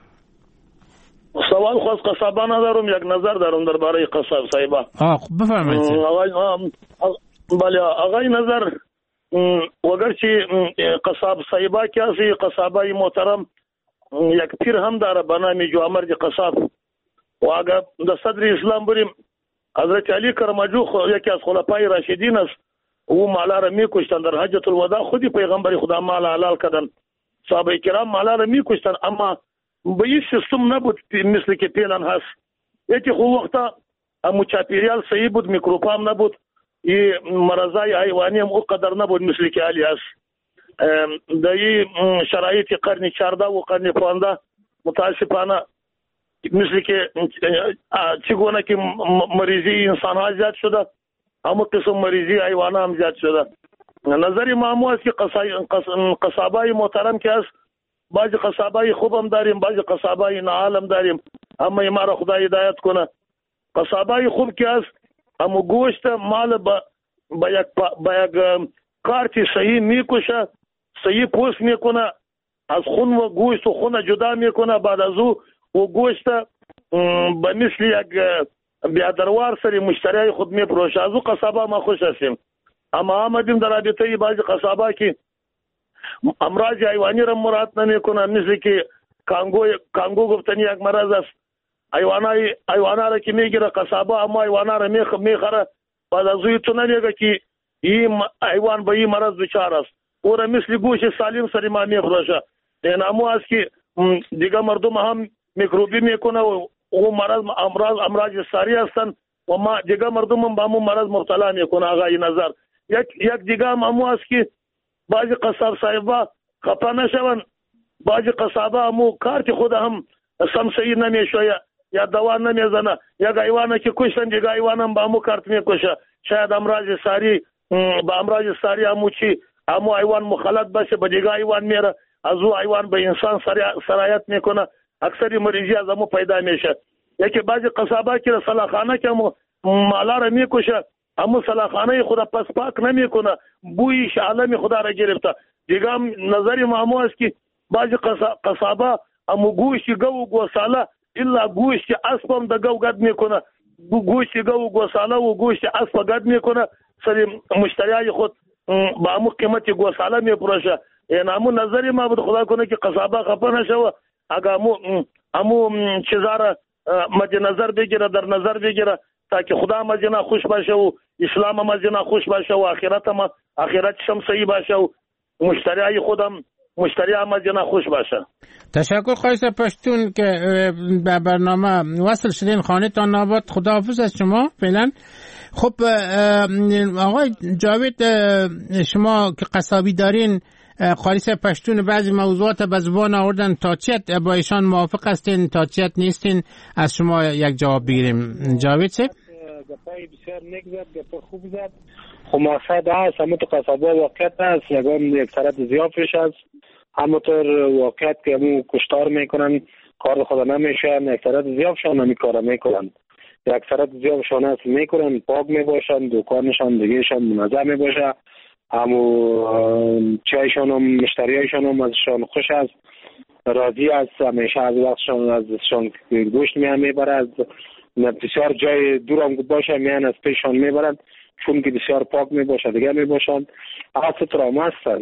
سوال خاص قصابا ندارم، یک نظر دارم درباره قصاب صاحبا. آه بفرمایید. آقای بله آقای نظر، وگرچه قصاب صاحبا کسی قصابای محترم یک پیر هم داره به نام جوامرد قصاب و اگر در صدر اسلام بریم حضرت علی کرمجو یکی از خلفای راشدین است، او مالا را میکشتن در حجت الوداع، خودی پیغمبر خدا مال حلال کردن، صحابه کرام مالا را میکشتن، اما به این سیستم نبود مثل که پیلن هست. یکی خو وقتا امو چاپیریال صحیح بود، میکروب هم نبود، این مرضای حیوانی هم او قدر نبود مثل که علی هست. در این شرایط قرن چهارده و قرن پانزده متاسفانه مثل که چگونه که مریضی انسان ها زیاد شده، همو قسم مریضی حیوانات هم زیاد شده. نظر ما است که قصابای محترم که است، بعضی قصابای خوب هم داریم، بعضی قصابای ناعالم داریم. اما ما را خدا هدایت کنه. قصابای خوب که است همو گوشت مال با با یک با یک کارتی صحیح میکشه، صحیح پوست میکنه، از خون و گوشت و خون جدا میکنه، بعد از او و گوشت به مثل یک بیادروار سری مشتریای خود میپروشه. از او قصابا ما خوش هستیم. اما آمدیم در رابطه بعضی قصابا که امراض حیوانی را مراعات نمیکنه، مثل که کانگو کانگو گفتنی یک مرض است. حیوانای حیوانا را که میگیره قصابا، اما حیوانا را میخره، بعد از او تو نمیگه که این حیوان به این مرض دچار است، او را مثل گوشت سالم سری ما میفروشه. این امو است که دیگه مردم هم میکروبی میکنه و او مرض امراض امراض ساری هستند و ما دیگه مردم هم به همون مرض مبتلا میکنه. آقای نظر یک یک دیگه هم امو است که بعضی قصاب صاحبا خفه نشون، بعضی قصابا همو کارت خود هم سمسایی نمیشه یا دوا نمیزنه، یک حیوان که کشتن دیگه حیوان هم به همو کارت میکشه. شاید امراض ساری به امراض ساری همو چی همو حیوان مخالط باشه به دیگه حیوان میره، از او حیوان به انسان سرایت میکنه، اکثری مریضی از همو پیدا میشه. یکی بعضی قصابا که سلاخانه که همو مالا را میکشه، همو سلاخانه خدا پس پاک نمیکنه، بوی عالم خدا را گرفته. دیگه هم نظری ما است که بعضی قصابا همو گوشت گو و گوساله الا گوشت اسب هم د گو گد میکنه، گوشت گو و گوساله و گوشت اسب گد میکنه، سری مشتریای خود با همو قیمت گوساله میپروشه. این همو نظری ما بود خدا کنه که قصابا خفه نشوه، اگه همو همو چیزا را مد نظر بگیره، در نظر بگیره، تاکه خدا مجنا خوش باشه و اسلام مجنا خوش باشه و آخرت ما آخرت شم صحیح باشه و مشتریای خودم مشتری مجنا خوش باشه. تشکر خواهش پشتون که به برنامه وصل شدین. خانه تان آباد. خداحافظ از شما فعلا. خب آقای جاوید، شما که قصابی دارین، خالص پشتون بعضی موضوعات به زبان آوردن، تا چیت با ایشان موافق هستین، تا چیت نیستین؟ از شما یک جواب بگیریم. جاوید صاحب گپای بسیار نیک زد، گپ خوب زد. خب مقصد هست همه تو قصابا واقعیت هست، یگان یک طرف زیافش هست، همونطور واقعیت که همون کشتار میکنن کار خدا نمیشن، یک طرف زیافشان همی کار میکنن، یک طرف زیافشان هست میکنن، پاک میباشن، دکانشان دیگهشان منظم میباشه، همون چایشان هم مشتریایشان هم ازشان خوش هست، راضی است، همیشه از وقتشان ازشان گوشت میان میبره، از بسیار جای دور هم باشه میان از پیششان میبرن، چون که بسیار پاک میباشه دیگه میباشن، اصلا ترام هستن.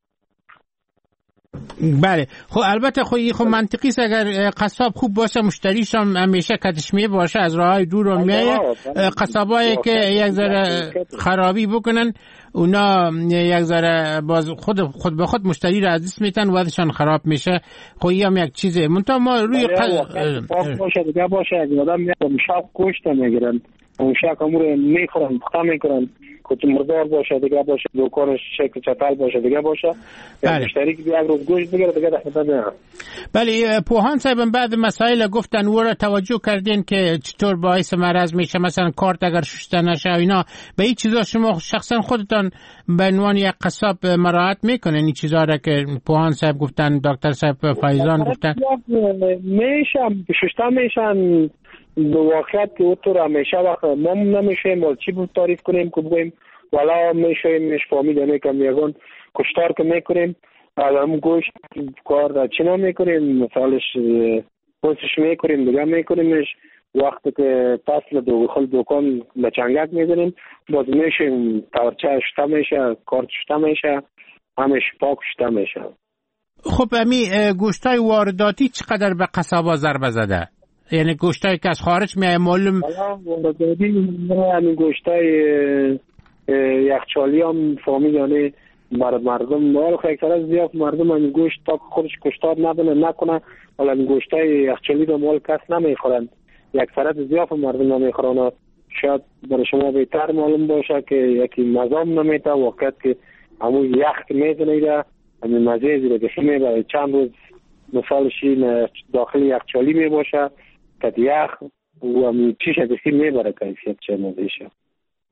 بله. خب البته خب خب منطقی است اگر قصاب خوب باشه مشتریش هم همیشه کدش می باشه، از راههای دور رو میایه. قصابایی که یک ذره خرابی بکنن اونا یک ذره باز خود خود به خود مشتری را از دست میتن و ازشان خراب میشه. خب این هم یک چیزه. منتها ما روی پاک باشه دیگه باشه، از آدم میاد شاق گوشت میگیرن، اون شاق امور میخورن، پخته میکنن، که مردار باشه دیگه باشه، دکانش شکل چتال باشه دیگه باشه. بله. مشتری که بیا روز گوشت بگیره دیگه دفعه نه. بله. پوهان صاحب بعد مسائل گفتن و را توجه کردین که چطور باعث مرض میشه، مثلا کارت اگر شسته نشه اینا، به این چیزا شما شخصا خودتان به عنوان یک قصاب مراعات میکنین این چیزا را که پوهان صاحب گفتن، دکتر صاحب فایزان گفتن؟ میشم شسته میشن به واقعیت که اوتور همیشه وقت ما نمیشیم ولی چی بود تعریف کنیم که بگویم والا میشیم میش فهمید نمیکنم یگان کشتار که میکنیم الان گوشت کار چی نمیکنیم، مثالش پوستش میکنیم دیگه میکنیمش، وقتی که فصل دو خل دکان لچنگک میزنیم باز میشیم تورچه شتا میشه، کارت شتا میشه، همش پاک شتا میشه. خب امی گوشتای وارداتی چقدر به قصابا ضربه زده؟ یعنی گوشتایی که از خارج میای معلوم همین گوشتای یخچالی هم فهمید، یعنی مردم مال خیلی طرف زیاد مردم همین گوشت تا خودش کشتار نبینه نکنه، ولی همین گوشتای یخچالی رو مال کس نمیخورن، یک طرف زیاد مردم نمیخورن. شاید برای شما بهتر معلوم باشه که یکی مزام نمیته، وقت که همون یخ میزنه همین مزه زیره که میبره چند روز مثالشی داخل یخچالی میباشه که یخ و همین چیش بسید میبره کیفیت چه نزیشه.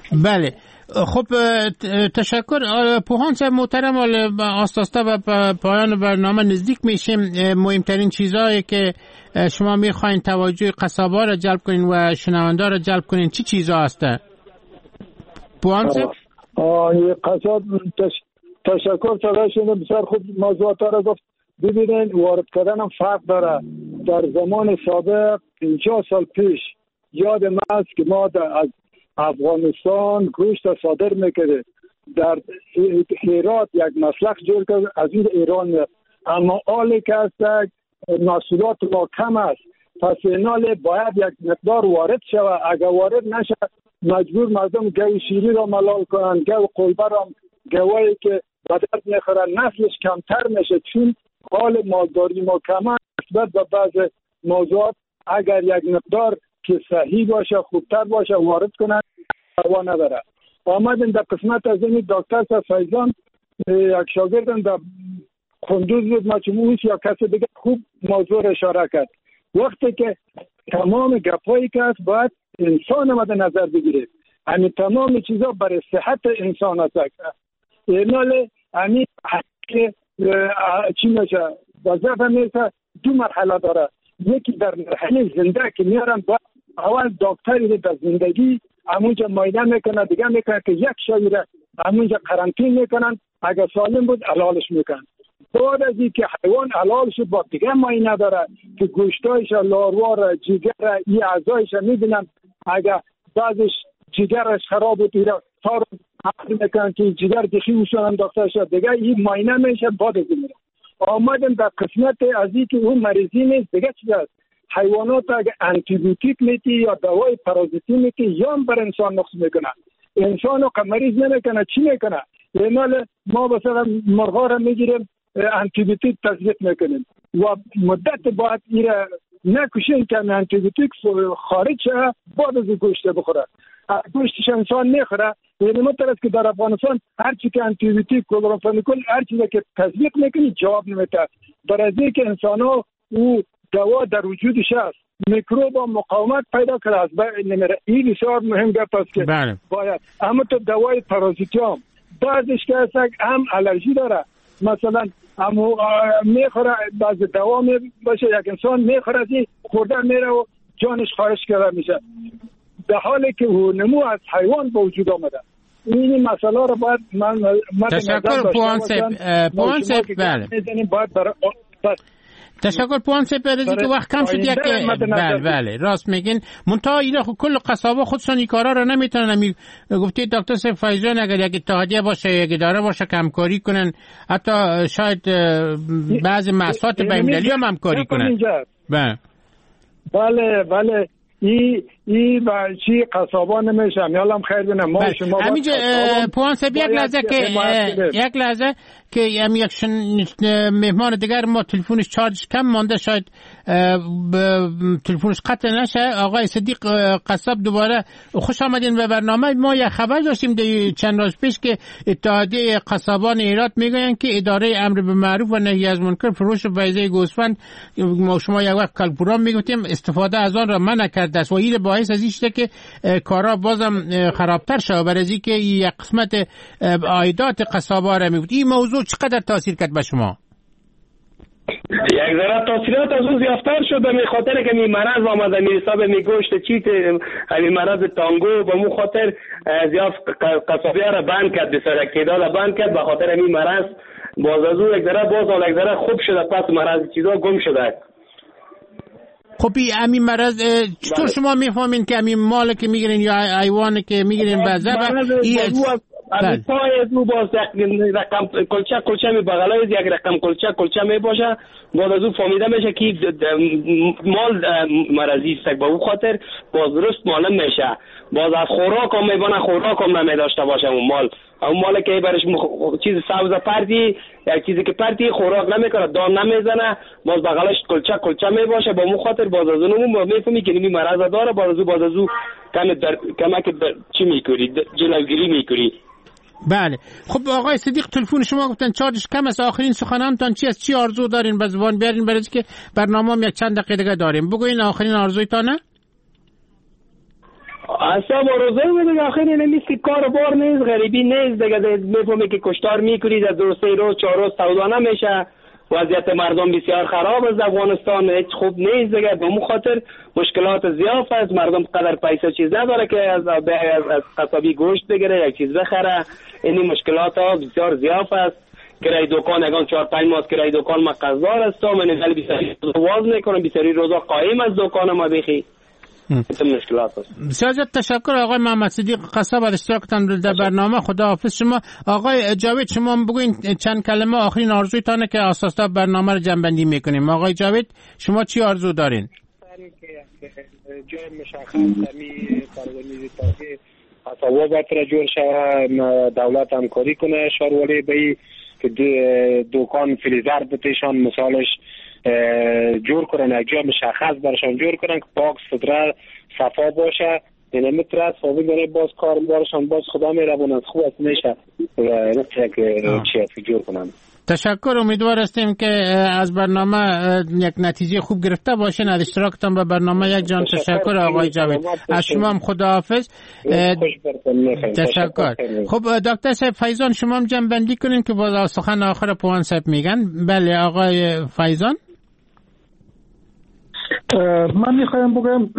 بله خب تشکر پوهان صاحب محترم. آستاستا و پایان برنامه نزدیک میشیم. مهمترین چیزهایی که شما میخواین توجه قصابا را جلب کنین و شنوندا را جلب کنین چی چیزها هسته؟ پوهان صاحب قصاب تش... تشکر صدایشون بسیار خوب موضوعات را گفت. ببینید وارد کردن هم فرق داره. در زمان سابق پنجاه سال پیش یادم است که ما از افغانستان گوشت صادر میکرده، در هرات یک مسلخ جور کرد از این ایران میاد، اما حالی که است محصولات ما کم است، پس اینال باید یک مقدار وارد شود. اگر وارد نشه مجبور مردم گوی شیری را ملال کنن، گوی قلبه را، گویی که بدرد میخورن، نسلش کمتر میشه چون حال مالداری ما کم است. نسبت به بعض موضوعات اگر یک مقدار که صحیح باشه خوبتر باشه وارد کنن پروا نداره. آمدن در قسمت از این دکتر صاحب فیضان یک شاگردم در کندوز بود مجموعیش یا کسی دیگه خوب موضوع را اشاره کرد. وقتی که تمام گپایی که هست باید انسان مد نظر بگیره، همین تمام چیزا برای صحت انسان هست. اینال همین که چی میشه وظیفه میشه دو مرحله داره. یکی در مرحله زنده که میارن باید اول دکتری در زندگی همونجا معاینه میکنه، دیگه میکنه که یک شایی را همونجا قرنطین میکنن، اگر سالم بود حلالش میکنن. بعد از این که حیوان حلال شد با دیگه معاینه داره که گوشتایش، لاروار، جگر، این اعضایش میبینن، اگر بعضش جگرش خراب بود ایرا تار حق میکنن که جگر دخی وشون دکتر شد، دیگه این معاینه میشه. بعد از این میره آمدن در قسمت از این که اون مریضی نیست دیگه چی هست. حیوانات اگه انتی بیوتیک میتی یا دوای پارازیتی میتی یا هم بر انسان نقص میکنه، انسان رو مریض نمیکنه. چی میکنه؟ اینال ما مثلا مرغا رو میگیریم انتی بیوتیک تزریق میکنیم و مدت باید ایره نکشین که انتی بیوتیک خارج شه بعد از گوشت بخوره. گوشتش انسان میخوره. یعنی مطمئن است که در افغانستان هر چی که انتی بیوتیک کلورامفنیکول هر چیزی که تزریق میکنی جواب نمیده. برای اینکه انسان ها او دوا در وجودش هست، میکروب مقاومت پیدا کرده است. این بسیار مهم گپ است که بله. باید اما تو دوای پارازیتیوم بعضش که هست هم الرژی داره، مثلا اما میخوره بعض دوا می باشه یک انسان میخوره از خوردن میره و جانش خارج کرده میشه، در حالی که نمو از حیوان به وجود آمده. این مسئله رو باید من تشکر پوان صاحب. پوان صاحب بله باید برای تشکر پوان صاحب. برای که وقت کم شد یک بله بله راست میگین. منتها اینا کل قصابا خودشون این کارا رو نمیتونن. گفتید دکتر صاحب فیضان اگر یک اتحادیه باشه یک اداره باشه همکاری کنن، حتی شاید بعضی محصولات بین‌المللی هم همکاری کنن. بله بله بله ای ای با چی قصابا نمیشم یالم خیر بینم ما شما همینجا پوان صاحب یک لحظه که یک لحظه که هم یک مهمان دیگر ما تلفنش چارج کم مانده، شاید تلفنش قطع نشه. آقای صدیق قصاب دوباره خوش آمدین به برنامه. ما یک خبر داشتیم چند روز پیش که اتحادیه قصابان ایران میگن که اداره امر به معروف و نهی از منکر فروش و بیضه گوسفند، ما شما یک وقت کلپورا میگفتیم استفاده از آن را منع کرده است و این باعث از اینه که کارا بازم خرابتر شود. برای اینکه یک قسمت عایدات قصابا را میگفت. این موضوع چقدر تاثیر کرد به شما؟ یک ذره تاثیرات از اون زیادتر شد به خاطر که می مرض آمده می حساب می گوشت چیت همین مرض تانگو به مو خاطر زیاد قصابی را بند کرد، بسیار کیدال بند کرد به خاطر می مرض. باز از اون یک ذره باز حال یک ذره خوب شده، پس مرض چیزا گم شده. خب این مرض چطور شما میفهمین که همین مال که میگیرین یا حیوان که میگیرین بعضا این از پای او باز رقم کلچه کلچه می بغلای یک رقم کلچه کلچه می باشه، باز از او فهمیده میشه که مال مرضی است. به او خاطر باز درست معلوم میشه. باز از خوراک هم میبانه خوراک هم نمی داشته باشه اون مال. اون مال که برش مخ... چیز سبز پرتی یا چیزی که پرتی خوراک نمیکنه، دام نمیزنه، باز بغلش کلچه کلچه می باشه. با مو خاطر باز از اون میفهمی که این مرض داره. باز از او باز از او کم در کمک در... چی میکنی جلوگیری میکنی. بله. خب آقای صدیق تلفن شما گفتن چارجش کم است. آخرین سخنانتان چی است؟ چی آرزو دارین به زبان بیارین؟ برای که برنامه هم یک چند دقیقه دیگه داریم. بگوین آخرین آرزویتانه. اصلا با روزه دیگه آخر اینه نیست که کار بار نیست، غریبی نیست دیگه. میفهمی که کشتار میکنی در دو سه روز چهار روز سودا نمیشه. وضعیت مردم بسیار خراب است افغانستان، هیچ خوب نیست دیگه. به مو خاطر مشکلات زیاد است. مردم قدر پیسه چیز نداره که از از قصابی گوشت بگیره یک چیز بخره. این مشکلات ها بسیار زیاد است. کرای دکان اگان چهار پنج ماه کرای دکان ما قرضدار هستم، من ولی بسیاری واز میکنم، بسیاری روزا قایم از دکان ما بخی. این مشکلات است. بسیار تشکر آقای محمد صدیق قصاب از اشتراکتان در برنامه. خداحافظ شما. آقای جاوید شما بگوین چند کلمه آخرین آرزویتانه که اساسا برنامه رو جنبندی میکنیم. آقای جاوید شما چی آرزو دارین؟ جای مشخص می پروانی تاکه تصوابت را جور شوه، دولت همکاری کنه، شارولی بایی که دکان فلیزر بتیشان مثالش جور کنن، یک جای مشخص برشان جور کنن که پاک ستره صفا باشه. این میتره صحبی داره باز کار بارشان باز خدا میربونن خوب است میشه نتره که چیه جور کنن. تشکر. امیدوار هستیم که از برنامه یک نتیجه خوب گرفته باشین. از اشتراکتان به برنامه یک جان تشکر آقای جاوید. از شما هم خداحافظ. تشکر. خب دکتر صاحب فیضان شما هم جمع بندی کنین که باز سخن آخر پوان صاحب میگن. بله آقای فیضان. من میخوایم بگم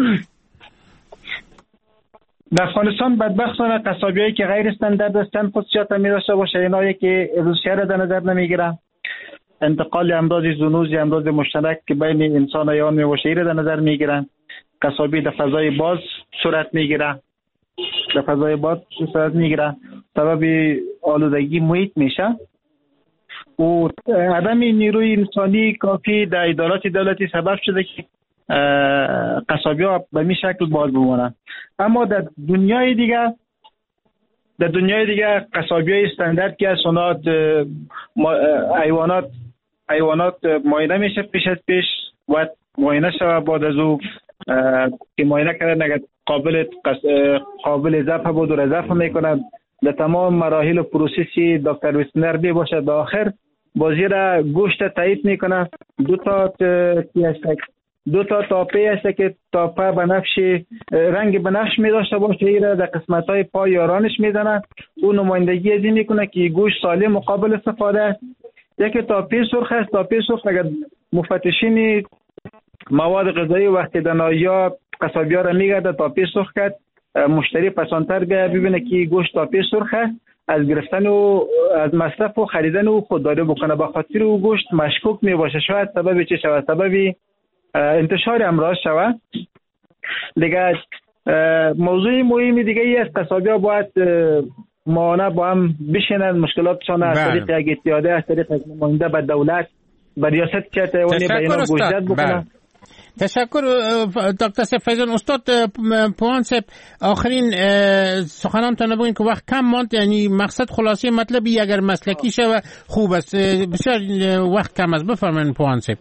در افغانستان بدبختانه قصابیایی که غیر استاندارد هستند خصوصیات می داشته باشه. اینایی که روسیه را در نظر نمیگیره، انتقال امراض زونوز یا امراض مشترک که بین انسان و حیوان می باشه را در نظر میگیرن. قصابی در فضای باز صورت میگیره، در فضای باز صورت میگیره، سبب آلودگی محیط میشه و عدم نیروی انسانی کافی در ادارات دولتی سبب شده که قصابی ها به می شکل باز بمونن. اما در دنیای دیگه در دنیای دیگه قصابی های استاندارد که از سنات حیوانات حیوانات معاینه میشه پیش از پیش و معاینه شود بعد از او که معاینه کردن اگر قابل قابل ضعف بود و ضعف میکنن در تمام مراحل و پروسسی دکتر وستنر بی باشه در آخر بازی را گوشت تایید میکنه. دو تا دو تا تاپه است که تاپه بنفش رنگ بنفش می داشته باشه، ایره در قسمت های پای یارانش میزنن. اون نمایندگی از این میکنه که گوشت سالم و قابل استفاده است. یکی تاپه سرخ است. تاپه سرخ اگر مفتشین مواد غذایی وقتی دنایا قصابی ها را میگرده تاپه سرخ کرد، مشتری پسندتر بیه ببینه که گوشت تاپه سرخ است، از گرفتن و از مصرف و خریدن او خودداری بکنه. به خاطر او گوشت مشکوک می باشه. شاید سبب چه شود؟ سبب انتشار امراض شود. دیگه موضوع مهمی دیگه ای است. قصابی ها باید معاونه با هم بشینن، مشکلاتشان از طریق یک اتحاده از طریق نماینده به دولت به ریاست که تایوانی به اینا گوشزد بکنن. تشکر دکتر صاحب فیضان. استاد پوان صاحب آخرین سخنانتان بگوین که وقت کم ماند، یعنی مقصد خلاصه مطلبی اگر مسلکی شود خوب است. بسیار وقت کم است. بفرمایید پوان صاحب.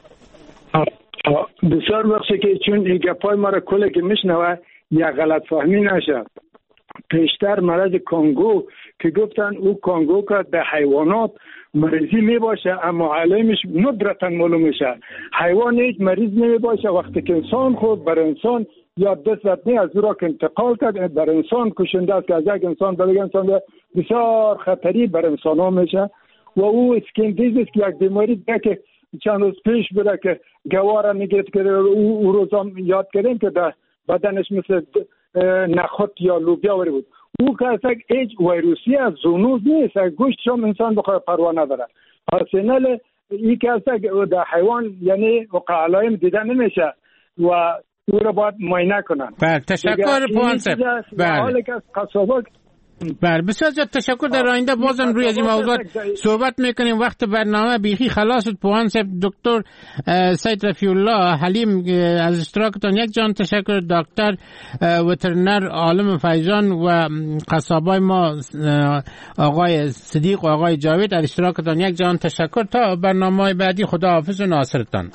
بسیار بخشه که چون این گپای ما را کله که میشنوه یا غلط فهمی نشه. پیشتر مرض کانگو که گفتن او کانگو که در حیوانات مریضی می باشه اما علائمش ندرتا معلوم میشه. حیوان هیچ مریض نمی باشه وقتی که انسان خود بر انسان یا دست وطنی از او را که انتقال کرد بر انسان کشنده است که از یک انسان به یک انسان بسیار خطری بر انسان ها میشه. و او اسکندیز است که یک بیماری ده که چند روز پیش بوده که گواره میگرد که او, او روزا یاد کردیم که در بدنش مثل نخود یا لوبیا وری بود. او که اصلا هیچ ویروسی از زونوز نیست، گوشت هم انسان بخواه پروا نداره. پرسنل ای که اصلا در حیوان یعنی علائم دیده نمیشه و او را باید معاینه کنن. بله تشکر پوان صاحب. بله که قصابا بله بسیار زیاد تشکر. در آینده بازم روی از این موضوعات صحبت میکنیم. وقت برنامه بیخی خلاص شد. پوان صاحب دکتر سید رفیع الله حلیم از اشتراکتان یک جان تشکر. دکتر وترنر عالم فیضان و قصابای ما آقای صدیق و آقای جاوید از اشتراکتان یک جان تشکر. تا برنامه بعدی خدا حافظ و ناصرتان.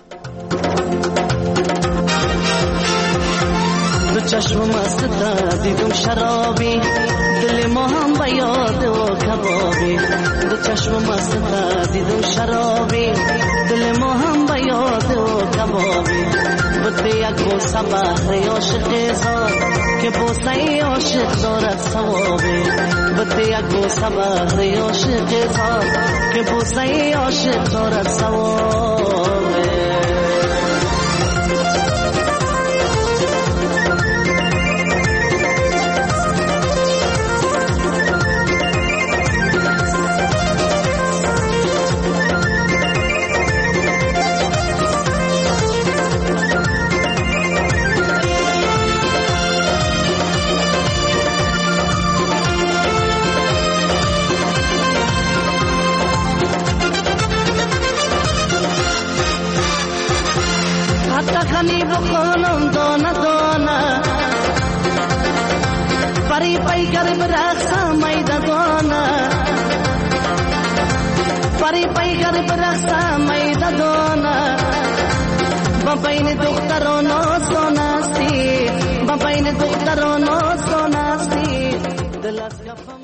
دو چشم مست دیدم شرابی دل ما هم به یاد و کبابی. دو چشم مست دیدم شرابی دل ما هم به یاد و کبابی. بده یک بوسه بهر عاشق زار که بوسه عاشق دارد ثوابه بده یک بوسه بهر عاشق زار که بوسه عاشق دارد ثوابه خانی بخونم دانه دانه پری پیکر برخصا میده دانه پری پیکر برخصا میده دانه با بین دختران آسان استی با بین دختران آسان استی دل از کفم